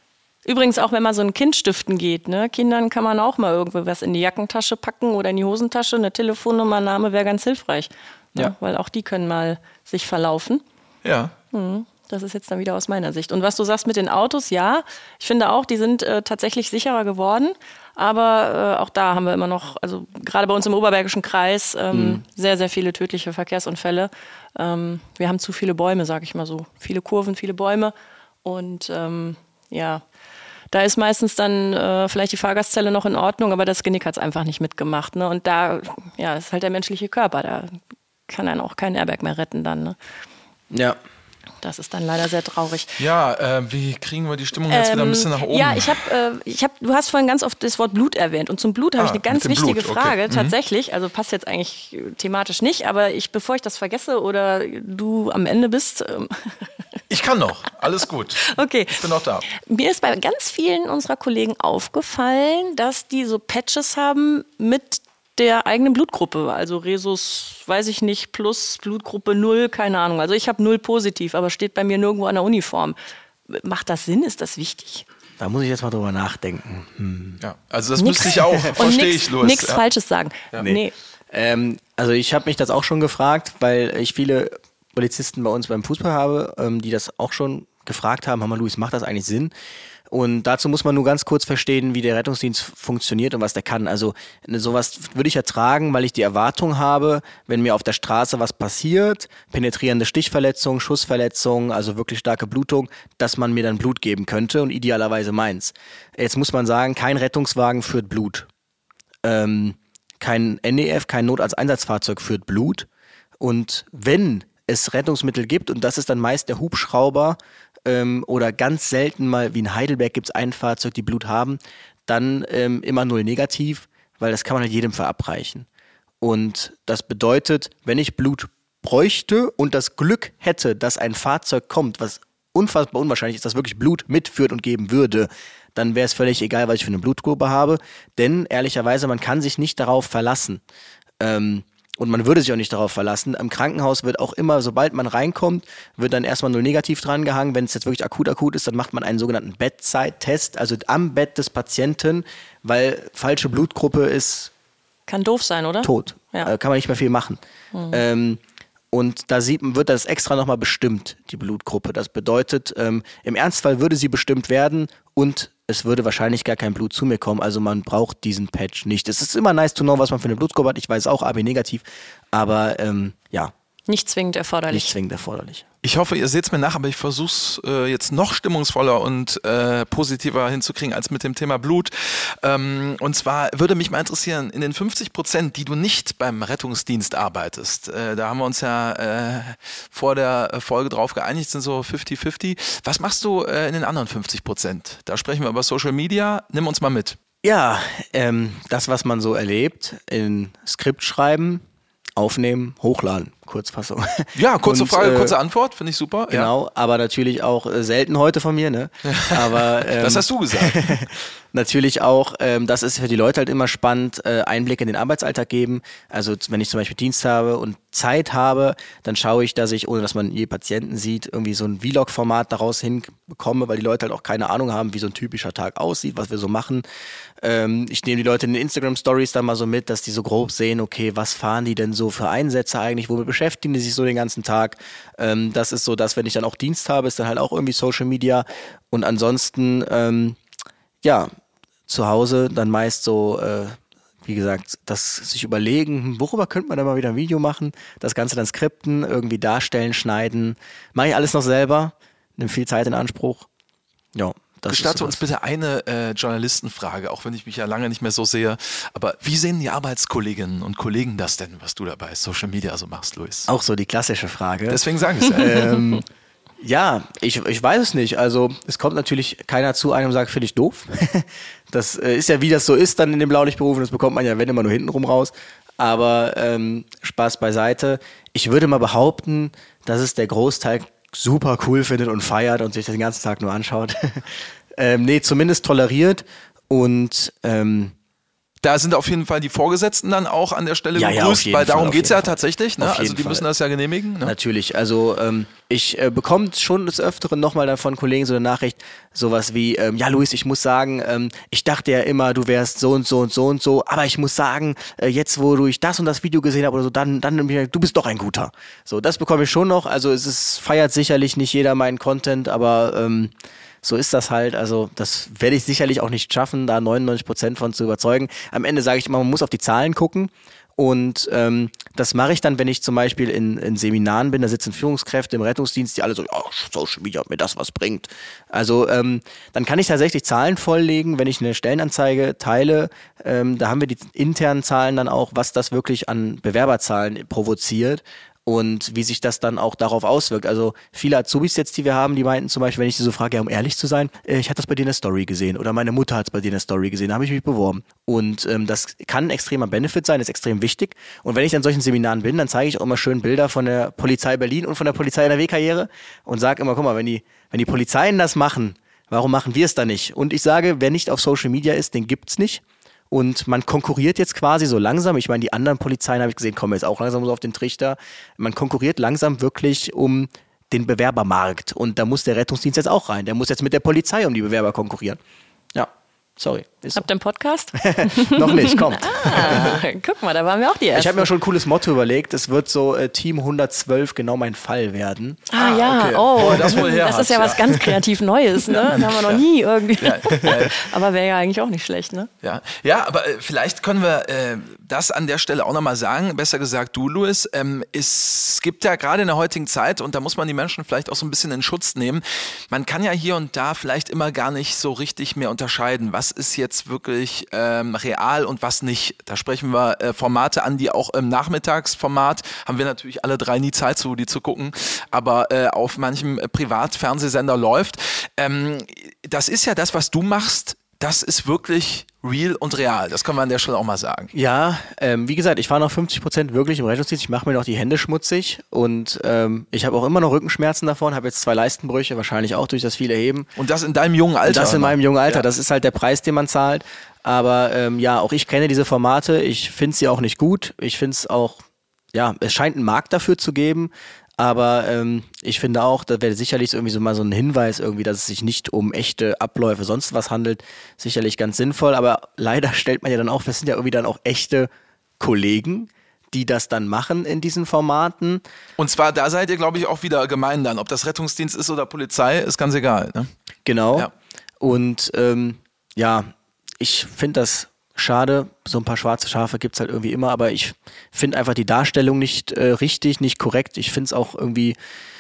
Übrigens auch, wenn man so ein Kind stiften geht, ne? Kindern kann man auch mal irgendwo was in die Jackentasche packen oder in die Hosentasche. Eine Telefonnummer, Name wäre ganz hilfreich. Ne? Ja. Weil auch die können mal sich verlaufen. Ja. Hm, das ist jetzt dann wieder aus meiner Sicht. Und was du sagst mit den Autos, ja, ich finde auch, die sind äh, tatsächlich sicherer geworden. Aber äh, auch da haben wir immer noch, also gerade bei uns im Oberbergischen Kreis, ähm, mhm. sehr, sehr viele tödliche Verkehrsunfälle. Ähm, wir haben zu viele Bäume, sag ich mal so. Viele Kurven, viele Bäume. Und ähm, ja, da ist meistens dann äh, vielleicht die Fahrgastzelle noch in Ordnung, aber das Genick hat es einfach nicht mitgemacht. Ne? Und da ja, ist halt der menschliche Körper, da kann einen auch kein Airbag mehr retten dann. Ne? Ja. Das ist dann leider sehr traurig. Ja, äh, wie kriegen wir die Stimmung jetzt ähm, wieder ein bisschen nach oben? Ja, ich habe, äh, ich hab, du hast vorhin ganz oft das Wort Blut erwähnt. Und zum Blut habe ah, ich eine ganz wichtige Blut. Frage, okay. tatsächlich. Mhm. Also passt jetzt eigentlich thematisch nicht, aber ich, bevor ich das vergesse oder du am Ende bist. Ähm ich kann noch, alles gut. Okay. Ich bin noch da. Mir ist bei ganz vielen unserer Kollegen aufgefallen, dass die so Patches haben mit der eigenen Blutgruppe, also Rhesus, weiß ich nicht, plus Blutgruppe null, keine Ahnung. Also ich habe null positiv, aber steht bei mir nirgendwo an der Uniform. Macht das Sinn? Ist das wichtig? Da muss ich jetzt mal drüber nachdenken. Hm. Ja, also das nix, müsste ich auch, verstehe ich, Louis. Nichts ja. Falsches sagen. Ja. Nee. nee. Ähm, also ich habe mich das auch schon gefragt, weil ich viele Polizisten bei uns beim Fußball habe, ähm, die das auch schon gefragt haben, Hammer Louis, macht das eigentlich Sinn? Und dazu muss man nur ganz kurz verstehen, wie der Rettungsdienst funktioniert und was der kann. Also sowas würde ich ertragen, weil ich die Erwartung habe, wenn mir auf der Straße was passiert, penetrierende Stichverletzung, Schussverletzung, also wirklich starke Blutung, dass man mir dann Blut geben könnte und idealerweise meins. Jetzt muss man sagen, kein Rettungswagen führt Blut. Ähm, kein N E F, kein Notarzteinsatzfahrzeug führt Blut. Und wenn es Rettungsmittel gibt, und das ist dann meist der Hubschrauber, oder ganz selten mal, wie in Heidelberg gibt es ein Fahrzeug, die Blut haben, dann ähm, immer null negativ, weil das kann man halt jedem verabreichen. Und das bedeutet, wenn ich Blut bräuchte und das Glück hätte, dass ein Fahrzeug kommt, was unfassbar unwahrscheinlich ist, dass wirklich Blut mitführt und geben würde, dann wäre es völlig egal, was ich für eine Blutgruppe habe. Denn ehrlicherweise, man kann sich nicht darauf verlassen. Ähm, Und man würde sich auch nicht darauf verlassen. Im Krankenhaus wird auch immer, sobald man reinkommt, wird dann erstmal null negativ dran gehangen. Wenn es jetzt wirklich akut akut ist, dann macht man einen sogenannten Bedside-Test, also am Bett des Patienten, weil falsche Blutgruppe ist kann doof sein, oder? Tot. Ja. Äh, kann man nicht mehr viel machen. Mhm. Ähm, und da sieht, wird das extra nochmal bestimmt, die Blutgruppe. Das bedeutet, ähm, im Ernstfall würde sie bestimmt werden und es würde wahrscheinlich gar kein Blut zu mir kommen, also man braucht diesen Patch nicht. Es ist immer nice to know, was man für eine Blutgruppe hat. Ich weiß auch, A B negativ, aber ähm, ja. Nicht zwingend erforderlich. Nicht zwingend erforderlich. Ich hoffe, ihr seht es mir nach, aber ich versuche es äh, jetzt noch stimmungsvoller und äh, positiver hinzukriegen als mit dem Thema Blut. Ähm, und zwar würde mich mal interessieren, in den fünfzig Prozent, die du nicht beim Rettungsdienst arbeitest, äh, da haben wir uns ja äh, vor der Folge drauf geeinigt, sind so fünfzig fünfzig. Was machst du äh, in den anderen fünfzig Prozent? Da sprechen wir über Social Media. Nimm uns mal mit. Ja, ähm, das, was man so erlebt, in Skript schreiben, aufnehmen, hochladen, Kurzfassung. Ja, kurze und, Frage, äh, kurze Antwort, finde ich super. Genau, ja. aber natürlich auch äh, selten heute von mir, ne? Aber, ähm, das hast du gesagt. Natürlich auch, ähm, das ist für die Leute halt immer spannend, äh, Einblick in den Arbeitsalltag geben. Also wenn ich zum Beispiel Dienst habe und Zeit habe, dann schaue ich, dass ich, ohne dass man je Patienten sieht, irgendwie so ein Vlog-Format daraus hinbekomme, weil die Leute halt auch keine Ahnung haben, wie so ein typischer Tag aussieht, was wir so machen. Ähm, ich nehme die Leute in den Instagram-Stories dann mal so mit, dass die so grob sehen, okay, was fahren die denn so für Einsätze eigentlich, womit beschäftigen die sich so den ganzen Tag. Ähm, das ist so, dass wenn ich dann auch Dienst habe, ist dann halt auch irgendwie Social Media und ansonsten, ähm, ja, zu Hause dann meist so, äh, wie gesagt, das sich überlegen, worüber könnte man denn mal wieder ein Video machen, das Ganze dann skripten, irgendwie darstellen, schneiden. Mache ich alles noch selber, nimmt viel Zeit in Anspruch. Ja, das Gestatte ist uns bitte eine äh, Journalistenfrage, auch wenn ich mich ja lange nicht mehr so sehe. Aber wie sehen die Arbeitskolleginnen und Kollegen das denn, was du da bei Social Media so machst, Louis? Auch so die klassische Frage. Deswegen sage ich es ja. ähm, Ja, ich, ich weiß es nicht. Also es kommt natürlich keiner zu einem und sagt, finde ich doof. Das äh, ist ja, wie das so ist dann in den Blaulichtberufen, das bekommt man ja, wenn immer nur hintenrum raus. Aber ähm, Spaß beiseite. Ich würde mal behaupten, dass es der Großteil super cool findet und feiert und sich den ganzen Tag nur anschaut. ähm, nee, zumindest toleriert und ähm, Da sind auf jeden Fall die Vorgesetzten dann auch an der Stelle ja, begrüßt, ja, weil Fall, darum geht es ja Fall. tatsächlich. Ne? Also die Fall. müssen das ja genehmigen. Ne? Natürlich, also ähm, ich äh, bekomme schon des Öfteren nochmal dann von Kollegen so eine Nachricht, sowas wie, ähm, ja Luis, ich muss sagen, ähm, ich dachte ja immer, du wärst so und so und so und so, aber ich muss sagen, äh, jetzt wo du ich das und das Video gesehen habe oder so, dann, dann du bist doch ein Guter. So, das bekomme ich schon noch, also es ist, feiert sicherlich nicht jeder meinen Content, aber ähm, so ist das halt, also das werde ich sicherlich auch nicht schaffen, da neunundneunzig Prozent von zu überzeugen. Am Ende sage ich immer, man muss auf die Zahlen gucken und ähm, das mache ich dann, wenn ich zum Beispiel in, in Seminaren bin, da sitzen Führungskräfte im Rettungsdienst, die alle so, oh, Social Media, ob mir das was bringt. Also ähm, dann kann ich tatsächlich Zahlen volllegen, wenn ich eine Stellenanzeige teile, ähm, da haben wir die internen Zahlen dann auch, was das wirklich an Bewerberzahlen provoziert. Und wie sich das dann auch darauf auswirkt. Also viele Azubis jetzt, die wir haben, die meinten zum Beispiel, wenn ich sie so frage, ja, um ehrlich zu sein, äh, ich hatte das bei dir in der Story gesehen oder meine Mutter hat es bei dir in der Story gesehen, da habe ich mich beworben. Und ähm, das kann ein extremer Benefit sein, ist extrem wichtig. Und wenn ich an solchen Seminaren bin, dann zeige ich auch immer schön Bilder von der Polizei Berlin und von der Polizei N R W-Karriere und sage immer, guck mal, wenn die, wenn die Polizeien das machen, warum machen wir es dann nicht? Und ich sage, wer nicht auf Social Media ist, den gibt's nicht. Und man konkurriert jetzt quasi so langsam, ich meine, die anderen Polizeien, habe ich gesehen, kommen jetzt auch langsam so auf den Trichter. Man konkurriert langsam wirklich um den Bewerbermarkt. Und da muss der Rettungsdienst jetzt auch rein. Der muss jetzt mit der Polizei um die Bewerber konkurrieren. Ja, sorry. Ist Habt ihr einen Podcast? so. Noch nicht, kommt. Ah, guck mal, da waren wir auch die Ersten. Ich habe mir schon ein cooles Motto überlegt. Es wird so äh, Team hundertzwölf genau mein Fall werden. Ah ja, okay. oh, Wo er das wohl her das hat, ist ja, ja. was ganz kreativ Neues, ne? Das haben wir noch nie irgendwie. Ja, ja. Aber wäre ja eigentlich auch nicht schlecht, ne? Ja, ja, aber äh, vielleicht können wir äh, das an der Stelle auch nochmal sagen, besser gesagt du, Luis, ähm, es gibt ja gerade in der heutigen Zeit, und da muss man die Menschen vielleicht auch so ein bisschen in Schutz nehmen, man kann ja hier und da vielleicht immer gar nicht so richtig mehr unterscheiden, was ist jetzt wirklich ähm, real und was nicht. Da sprechen wir äh, Formate an, die auch im Nachmittagsformat, haben wir natürlich alle drei nie Zeit zu, die zu gucken, aber äh, auf manchem äh, Privatfernsehsender läuft. Ähm, das ist ja das, was du machst, das ist wirklich real und real. Das können wir an der Stelle auch mal sagen. Ja, ähm, wie gesagt, ich war noch fünfzig Prozent wirklich im Rettungsdienst. Ich mache mir noch die Hände schmutzig und ähm, ich habe auch immer noch Rückenschmerzen davon, habe jetzt zwei Leistenbrüche, wahrscheinlich auch durch das viele Heben. Und das in deinem jungen Alter. Und das in noch. meinem jungen Alter. Ja. Das ist halt der Preis, den man zahlt. Aber ähm, ja, auch ich kenne diese Formate. Ich finde sie auch nicht gut. Ich finde es auch, ja, es scheint einen Markt dafür zu geben. Aber ähm, ich finde auch, da wäre sicherlich irgendwie so mal so ein Hinweis irgendwie, dass es sich nicht um echte Abläufe, sonst was handelt, sicherlich ganz sinnvoll. Aber leider stellt man ja dann auch, das sind ja irgendwie dann auch echte Kollegen, die das dann machen in diesen Formaten. Und zwar, da seid ihr, glaube ich, auch wieder gemein dann. Ob das Rettungsdienst ist oder Polizei, ist ganz egal. Ne? Genau. Ja. Und ähm, ja, ich finde das schade, so ein paar schwarze Schafe gibt's halt irgendwie immer, aber ich finde einfach die Darstellung nicht äh, richtig, nicht korrekt. Ich finde es auch irgendwie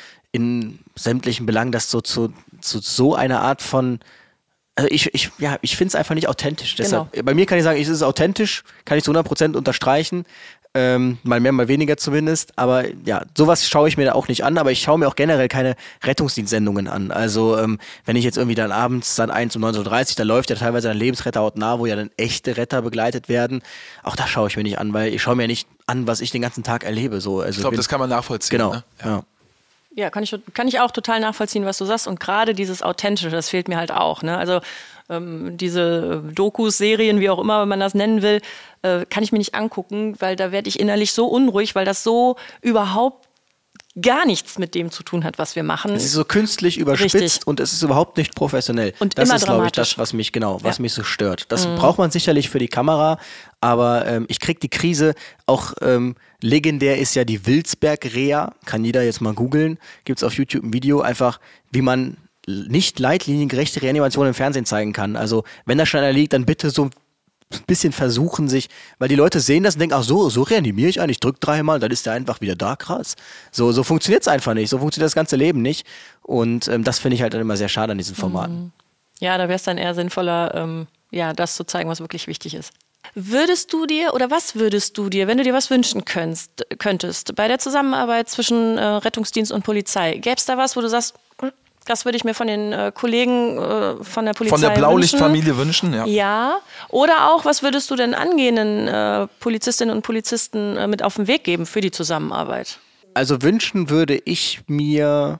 in sämtlichen Belangen, dass so zu, zu so einer Art von, also ich, ich, ja, ich finde es einfach nicht authentisch. Genau. Deshalb, bei mir kann ich sagen, es ist authentisch, kann ich zu hundert Prozent unterstreichen. Ähm, mal mehr, mal weniger zumindest. Aber ja, sowas schaue ich mir da auch nicht an. Aber ich schaue mir auch generell keine Rettungsdienstsendungen an. Also ähm, wenn ich jetzt irgendwie dann abends dann eins um neunzehn Uhr dreißig, da läuft ja teilweise ein Lebensretter hautnah, wo ja dann echte Retter begleitet werden. Auch das schaue ich mir nicht an, weil ich schaue mir nicht an, was ich den ganzen Tag erlebe. So. Also Ich glaube, bin- das kann man nachvollziehen. Genau, Ne? ja. Ja, kann ich, kann ich auch total nachvollziehen, was du sagst. Und gerade dieses Authentische, das fehlt mir halt auch. Ne? Also ähm, diese Dokus, Serien, wie auch immer man das nennen will, äh, kann ich mir nicht angucken, weil da werde ich innerlich so unruhig, weil das so überhaupt gar nichts mit dem zu tun hat, was wir machen. Es ist so künstlich überspitzt Richtig. und es ist überhaupt nicht professionell. Und das immer ist, glaube ich, dramatisch. das, was mich genau, was Ja. mich so stört. Das braucht man sicherlich für die Kamera, aber ähm, ich krieg die Krise. Auch ähm, legendär ist ja die Wilsberg-Reha. Kann jeder jetzt mal googeln. Gibt's auf YouTube ein Video, einfach wie man nicht leitliniengerechte Reanimation im Fernsehen zeigen kann. Also wenn da schon einer liegt, dann bitte so ein bisschen versuchen sich, weil die Leute sehen das und denken, ach so, so reanimiere ich einen, ich drück dreimal, dann ist der einfach wieder da, krass. So, so funktioniert es einfach nicht, so funktioniert das ganze Leben nicht und ähm, das finde ich halt dann immer sehr schade an diesen Formaten. Ja, da wäre es dann eher sinnvoller, ähm, ja, das zu zeigen, was wirklich wichtig ist. Würdest du dir, oder was würdest du dir, wenn du dir was wünschen könntest, könntest bei der Zusammenarbeit zwischen äh, Rettungsdienst und Polizei, gäbe es da was, wo du sagst, hm, das würde ich mir von den äh, Kollegen äh, von der Polizei Von der wünschen? Blaulichtfamilie wünschen, ja. Ja, oder auch, was würdest du denn angehenden äh, Polizistinnen und Polizisten äh, mit auf den Weg geben für die Zusammenarbeit? Also wünschen würde ich mir,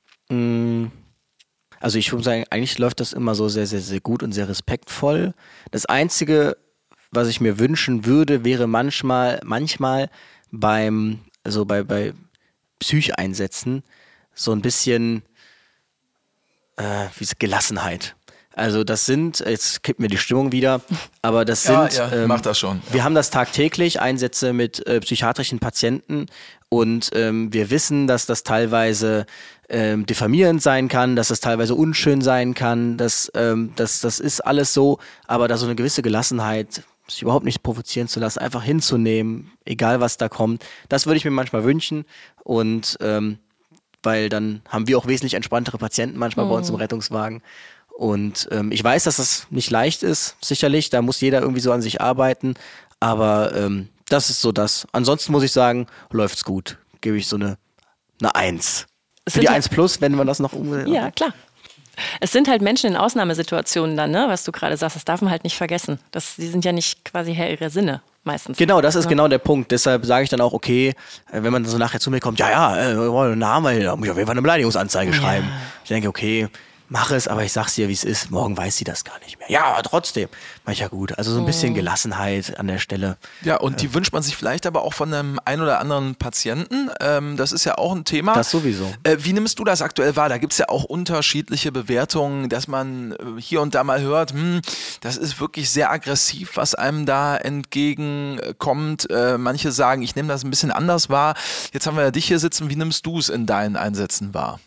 mh, also ich würde sagen, eigentlich läuft das immer so sehr, sehr, sehr gut und sehr respektvoll. Das Einzige, was ich mir wünschen würde, wäre manchmal, manchmal beim, also bei, bei Psycheinsätzen so ein bisschen äh, wie Gelassenheit. Also das sind, jetzt kippt mir die Stimmung wieder, aber das sind, ja, ja, ähm, mach das schon. Wir haben das tagtäglich, Einsätze mit äh, psychiatrischen Patienten und ähm, wir wissen, dass das teilweise ähm, diffamierend sein kann, dass das teilweise unschön sein kann, dass, ähm, dass das ist alles so, aber da so eine gewisse Gelassenheit, sich überhaupt nicht provozieren zu lassen, einfach hinzunehmen, egal was da kommt, das würde ich mir manchmal wünschen und ähm, weil dann haben wir auch wesentlich entspanntere Patienten manchmal mhm. bei uns im Rettungswagen. Und ähm, ich weiß, dass das nicht leicht ist, sicherlich. Da muss jeder irgendwie so an sich arbeiten. Aber ähm, das ist so das. Ansonsten muss ich sagen, läuft's gut. Gebe ich so eine, eine Eins. Für die eins plus, wenn man das noch umsetzt. Ja, klar. Es sind halt Menschen in Ausnahmesituationen dann, ne? Was du gerade sagst, das darf man halt nicht vergessen. Das, die sind ja nicht quasi Herr ihrer Sinne meistens. Genau, das ist ja. genau der Punkt. Deshalb sage ich dann auch, okay, wenn man so nachher zu mir kommt, ja, ja, äh, Name, da muss ich auf jeden Fall eine Beleidigungsanzeige ja. schreiben. Ich denke, okay, mach es, aber ich sag's dir, wie es ist. Morgen weiß sie das gar nicht mehr. Ja, aber trotzdem. Mach ich ja gut. Also so ein bisschen Gelassenheit an der Stelle. Ja, und die äh, wünscht man sich vielleicht aber auch von einem ein oder anderen Patienten. Ähm, das ist ja auch ein Thema. Das sowieso. Äh, wie nimmst du das aktuell wahr? Da gibt's ja auch unterschiedliche Bewertungen, dass man hier und da mal hört, hm, das ist wirklich sehr aggressiv, was einem da entgegenkommt. Äh, manche sagen, ich nehme das ein bisschen anders wahr. Jetzt haben wir ja dich hier sitzen. Wie nimmst du es in deinen Einsätzen wahr?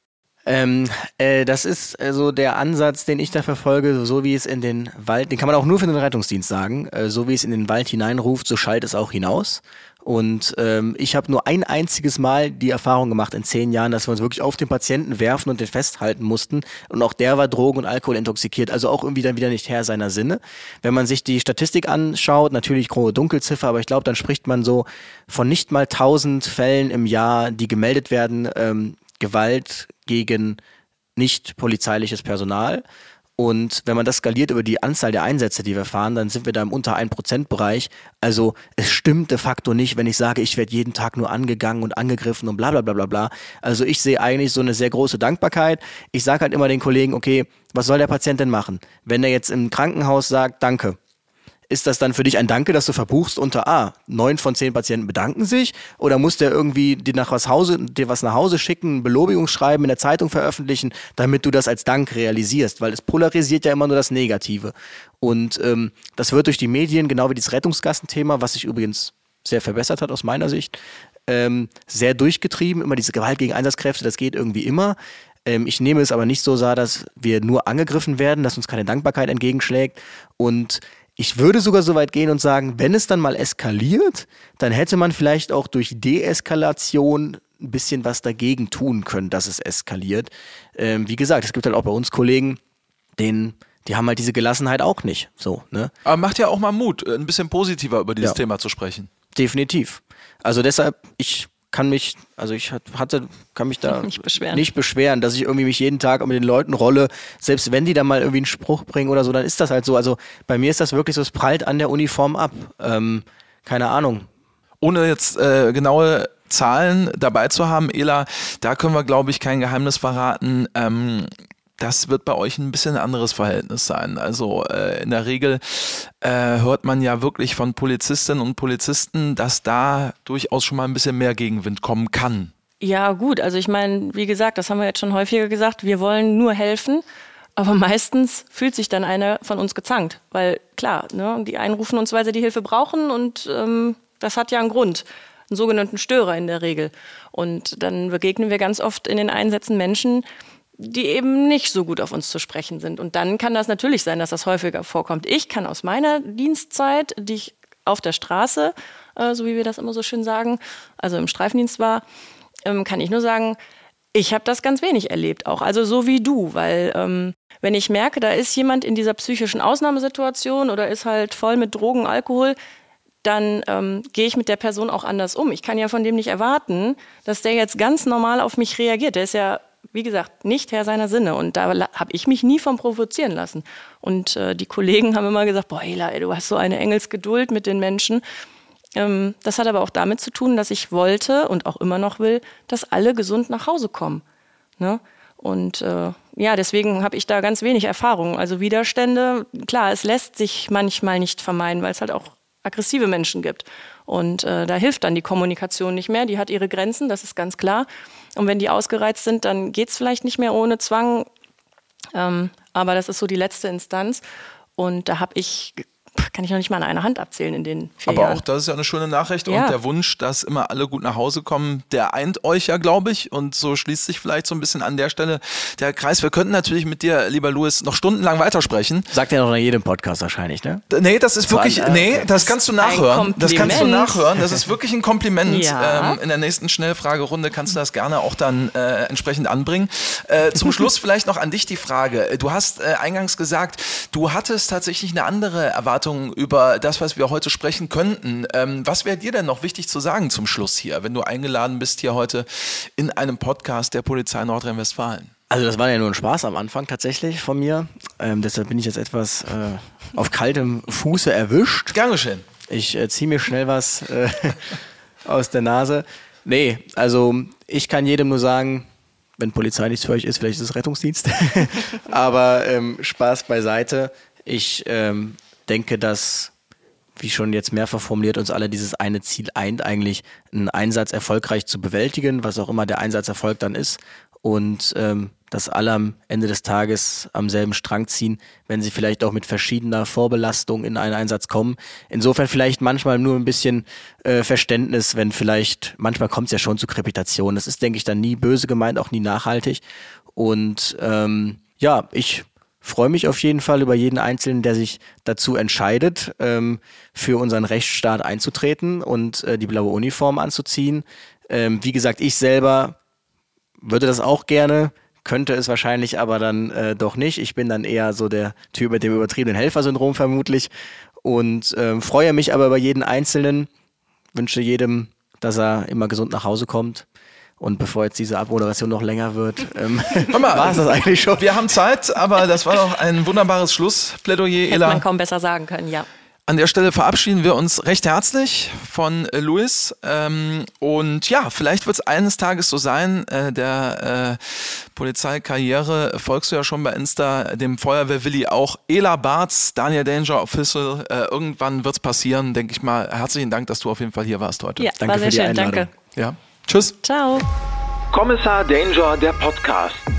Ähm, äh, das ist äh, so der Ansatz, den ich da verfolge, so wie es in den Wald, den kann man auch nur für den Rettungsdienst sagen, äh, so wie es in den Wald hineinruft, so schallt es auch hinaus. Und ähm, ich habe nur ein einziges Mal die Erfahrung gemacht in zehn Jahren, dass wir uns wirklich auf den Patienten werfen und den festhalten mussten. Und auch der war Drogen- und Alkohol intoxikiert, also auch irgendwie dann wieder nicht Herr seiner Sinne. Wenn man sich die Statistik anschaut, natürlich grobe Dunkelziffer, aber ich glaube, dann spricht man so von nicht mal tausend Fällen im Jahr, die gemeldet werden, ähm, Gewalt gegen nicht polizeiliches Personal. Und wenn man das skaliert über die Anzahl der Einsätze, die wir fahren, dann sind wir da im unter ein Prozent Bereich. Also es stimmt de facto nicht, wenn ich sage, ich werde jeden Tag nur angegangen und angegriffen und bla bla bla bla bla. Also ich sehe eigentlich so eine sehr große Dankbarkeit. Ich sage halt immer den Kollegen, okay, was soll der Patient denn machen? Wenn er jetzt im Krankenhaus sagt, danke, ist das dann für dich ein Danke, dass du verbuchst unter A, neun von zehn Patienten bedanken sich? Oder muss der irgendwie dir nach was Hause, dir was nach Hause schicken, ein Belobigungsschreiben in der Zeitung veröffentlichen, damit du das als Dank realisierst? Weil es polarisiert ja immer nur das Negative. Und ähm, das wird durch die Medien, genau wie das Rettungsgassenthema, was sich übrigens sehr verbessert hat aus meiner Sicht, ähm, sehr durchgetrieben. Immer diese Gewalt gegen Einsatzkräfte, das geht irgendwie immer. Ähm, ich nehme es aber nicht so wahr, dass wir nur angegriffen werden, dass uns keine Dankbarkeit entgegenschlägt. Und ich würde sogar so weit gehen und sagen, wenn es dann mal eskaliert, dann hätte man vielleicht auch durch Deeskalation ein bisschen was dagegen tun können, dass es eskaliert. Ähm, wie gesagt, es gibt halt auch bei uns Kollegen, denen, die haben halt diese Gelassenheit auch nicht. So, ne? Aber macht ja auch mal Mut, ein bisschen positiver über dieses ja. Thema zu sprechen. Definitiv. Also deshalb, ich kann mich, also ich hatte, kann mich da nicht beschweren. nicht beschweren, dass ich irgendwie mich jeden Tag mit den Leuten rolle, selbst wenn die da mal irgendwie einen Spruch bringen oder so, dann ist das halt so. Also bei mir ist das wirklich so, es prallt an der Uniform ab. Ähm, keine Ahnung. Ohne jetzt äh, genaue Zahlen dabei zu haben, Ela, da können wir, glaube ich, kein Geheimnis verraten. Ähm, Das wird bei euch ein bisschen ein anderes Verhältnis sein. Also äh, in der Regel äh, hört man ja wirklich von Polizistinnen und Polizisten, dass da durchaus schon mal ein bisschen mehr Gegenwind kommen kann. Ja gut, also ich meine, wie gesagt, das haben wir jetzt schon häufiger gesagt, wir wollen nur helfen, aber meistens fühlt sich dann einer von uns gezankt. Weil klar, ne, die einen rufen uns, weil sie die Hilfe brauchen und ähm, das hat ja einen Grund. Einen sogenannten Störer in der Regel. Und dann begegnen wir ganz oft in den Einsätzen Menschen, die eben nicht so gut auf uns zu sprechen sind. Und dann kann das natürlich sein, dass das häufiger vorkommt. Ich kann aus meiner Dienstzeit, die ich auf der Straße, äh, so wie wir das immer so schön sagen, also im Streifendienst war, ähm, kann ich nur sagen, ich habe das ganz wenig erlebt auch. Also so wie du, weil ähm, wenn ich merke, da ist jemand in dieser psychischen Ausnahmesituation oder ist halt voll mit Drogen, Alkohol, dann ähm, gehe ich mit der Person auch anders um. Ich kann ja von dem nicht erwarten, dass der jetzt ganz normal auf mich reagiert. Der ist ja, wie gesagt, nicht Herr seiner Sinne. Und da habe ich mich nie von provozieren lassen. Und äh, die Kollegen haben immer gesagt, boah, Ela, ey, du hast so eine Engelsgeduld mit den Menschen. Ähm, das hat aber auch damit zu tun, dass ich wollte und auch immer noch will, dass alle gesund nach Hause kommen. Ne? Und äh, ja, deswegen habe ich da ganz wenig Erfahrung. Also Widerstände, klar, es lässt sich manchmal nicht vermeiden, weil es halt auch aggressive Menschen gibt. Und äh, da hilft dann die Kommunikation nicht mehr. Die hat ihre Grenzen, das ist ganz klar. Und wenn die ausgereizt sind, dann geht's vielleicht nicht mehr ohne Zwang. Ähm, aber das ist so die letzte Instanz. Und da habe ich, kann ich noch nicht mal an einer Hand abzählen in den vier Aber Jahren. auch das ist ja eine schöne Nachricht Ja. und der Wunsch, dass immer alle gut nach Hause kommen, der eint euch ja, glaube ich, und so schließt sich vielleicht so ein bisschen an der Stelle der Kreis. Wir könnten natürlich mit dir, lieber Louis, noch stundenlang weitersprechen. Sagt er noch in jedem Podcast wahrscheinlich, ne? Nee, das ist wirklich, Vor allem, nee, äh, das kannst du ein nachhören. Das kannst du Kompliment. nachhören. Das ist wirklich ein Kompliment. Ja. Ähm, in der nächsten Schnellfragerunde kannst du das gerne auch dann äh, entsprechend anbringen. Äh, zum Schluss vielleicht noch an dich die Frage. Du hast äh, eingangs gesagt, du hattest tatsächlich eine andere Erwartung über das, was wir heute sprechen könnten. Ähm, was wäre dir denn noch wichtig zu sagen zum Schluss hier, wenn du eingeladen bist hier heute in einem Podcast der Polizei Nordrhein-Westfalen? Also das war ja nur ein Spaß am Anfang tatsächlich von mir. Ähm, deshalb bin ich jetzt etwas äh, auf kaltem Fuße erwischt. Gern geschehen. Ich äh, ziehe mir schnell was äh, aus der Nase. Nee, also ich kann jedem nur sagen, wenn Polizei nichts für euch ist, vielleicht ist es Rettungsdienst. Aber ähm, Spaß beiseite. Ich ähm, denke, dass, wie schon jetzt mehrfach formuliert, uns alle dieses eine Ziel eint, eigentlich einen Einsatz erfolgreich zu bewältigen, was auch immer der Einsatzerfolg dann ist. Und ähm, dass alle am Ende des Tages am selben Strang ziehen, wenn sie vielleicht auch mit verschiedener Vorbelastung in einen Einsatz kommen. Insofern vielleicht manchmal nur ein bisschen äh, Verständnis, wenn vielleicht, manchmal kommt es ja schon zu Krepitation. Das ist, denke ich, dann nie böse gemeint, auch nie nachhaltig. Und ähm, ja, ich freue mich auf jeden Fall über jeden Einzelnen, der sich dazu entscheidet, ähm, für unseren Rechtsstaat einzutreten und äh, die blaue Uniform anzuziehen. Ähm, wie gesagt, ich selber würde das auch gerne, könnte es wahrscheinlich aber dann äh, doch nicht. Ich bin dann eher so der Typ mit dem übertriebenen Helfersyndrom vermutlich und ähm, freue mich aber über jeden Einzelnen, wünsche jedem, dass er immer gesund nach Hause kommt. Und bevor jetzt diese Abmoderation noch länger wird, ähm, war es das eigentlich schon. Wir haben Zeit, aber das war doch ein wunderbares Schlussplädoyer, Hätte Ela. man kaum besser sagen können, ja. An der Stelle verabschieden wir uns recht herzlich von äh, Louis. Ähm, und ja, vielleicht wird es eines Tages so sein, äh, der äh, Polizeikarriere folgst du ja schon bei Insta, dem Feuerwehr-Willi auch. Ela Barz, Daniel Danger Official, äh, irgendwann wird es passieren, denke ich mal. Herzlichen Dank, dass du auf jeden Fall hier warst heute. Ja, Danke war sehr für die schön, Einladung. danke. Ja. Tschüss. Ciao. Kommissar Danger, der Podcast.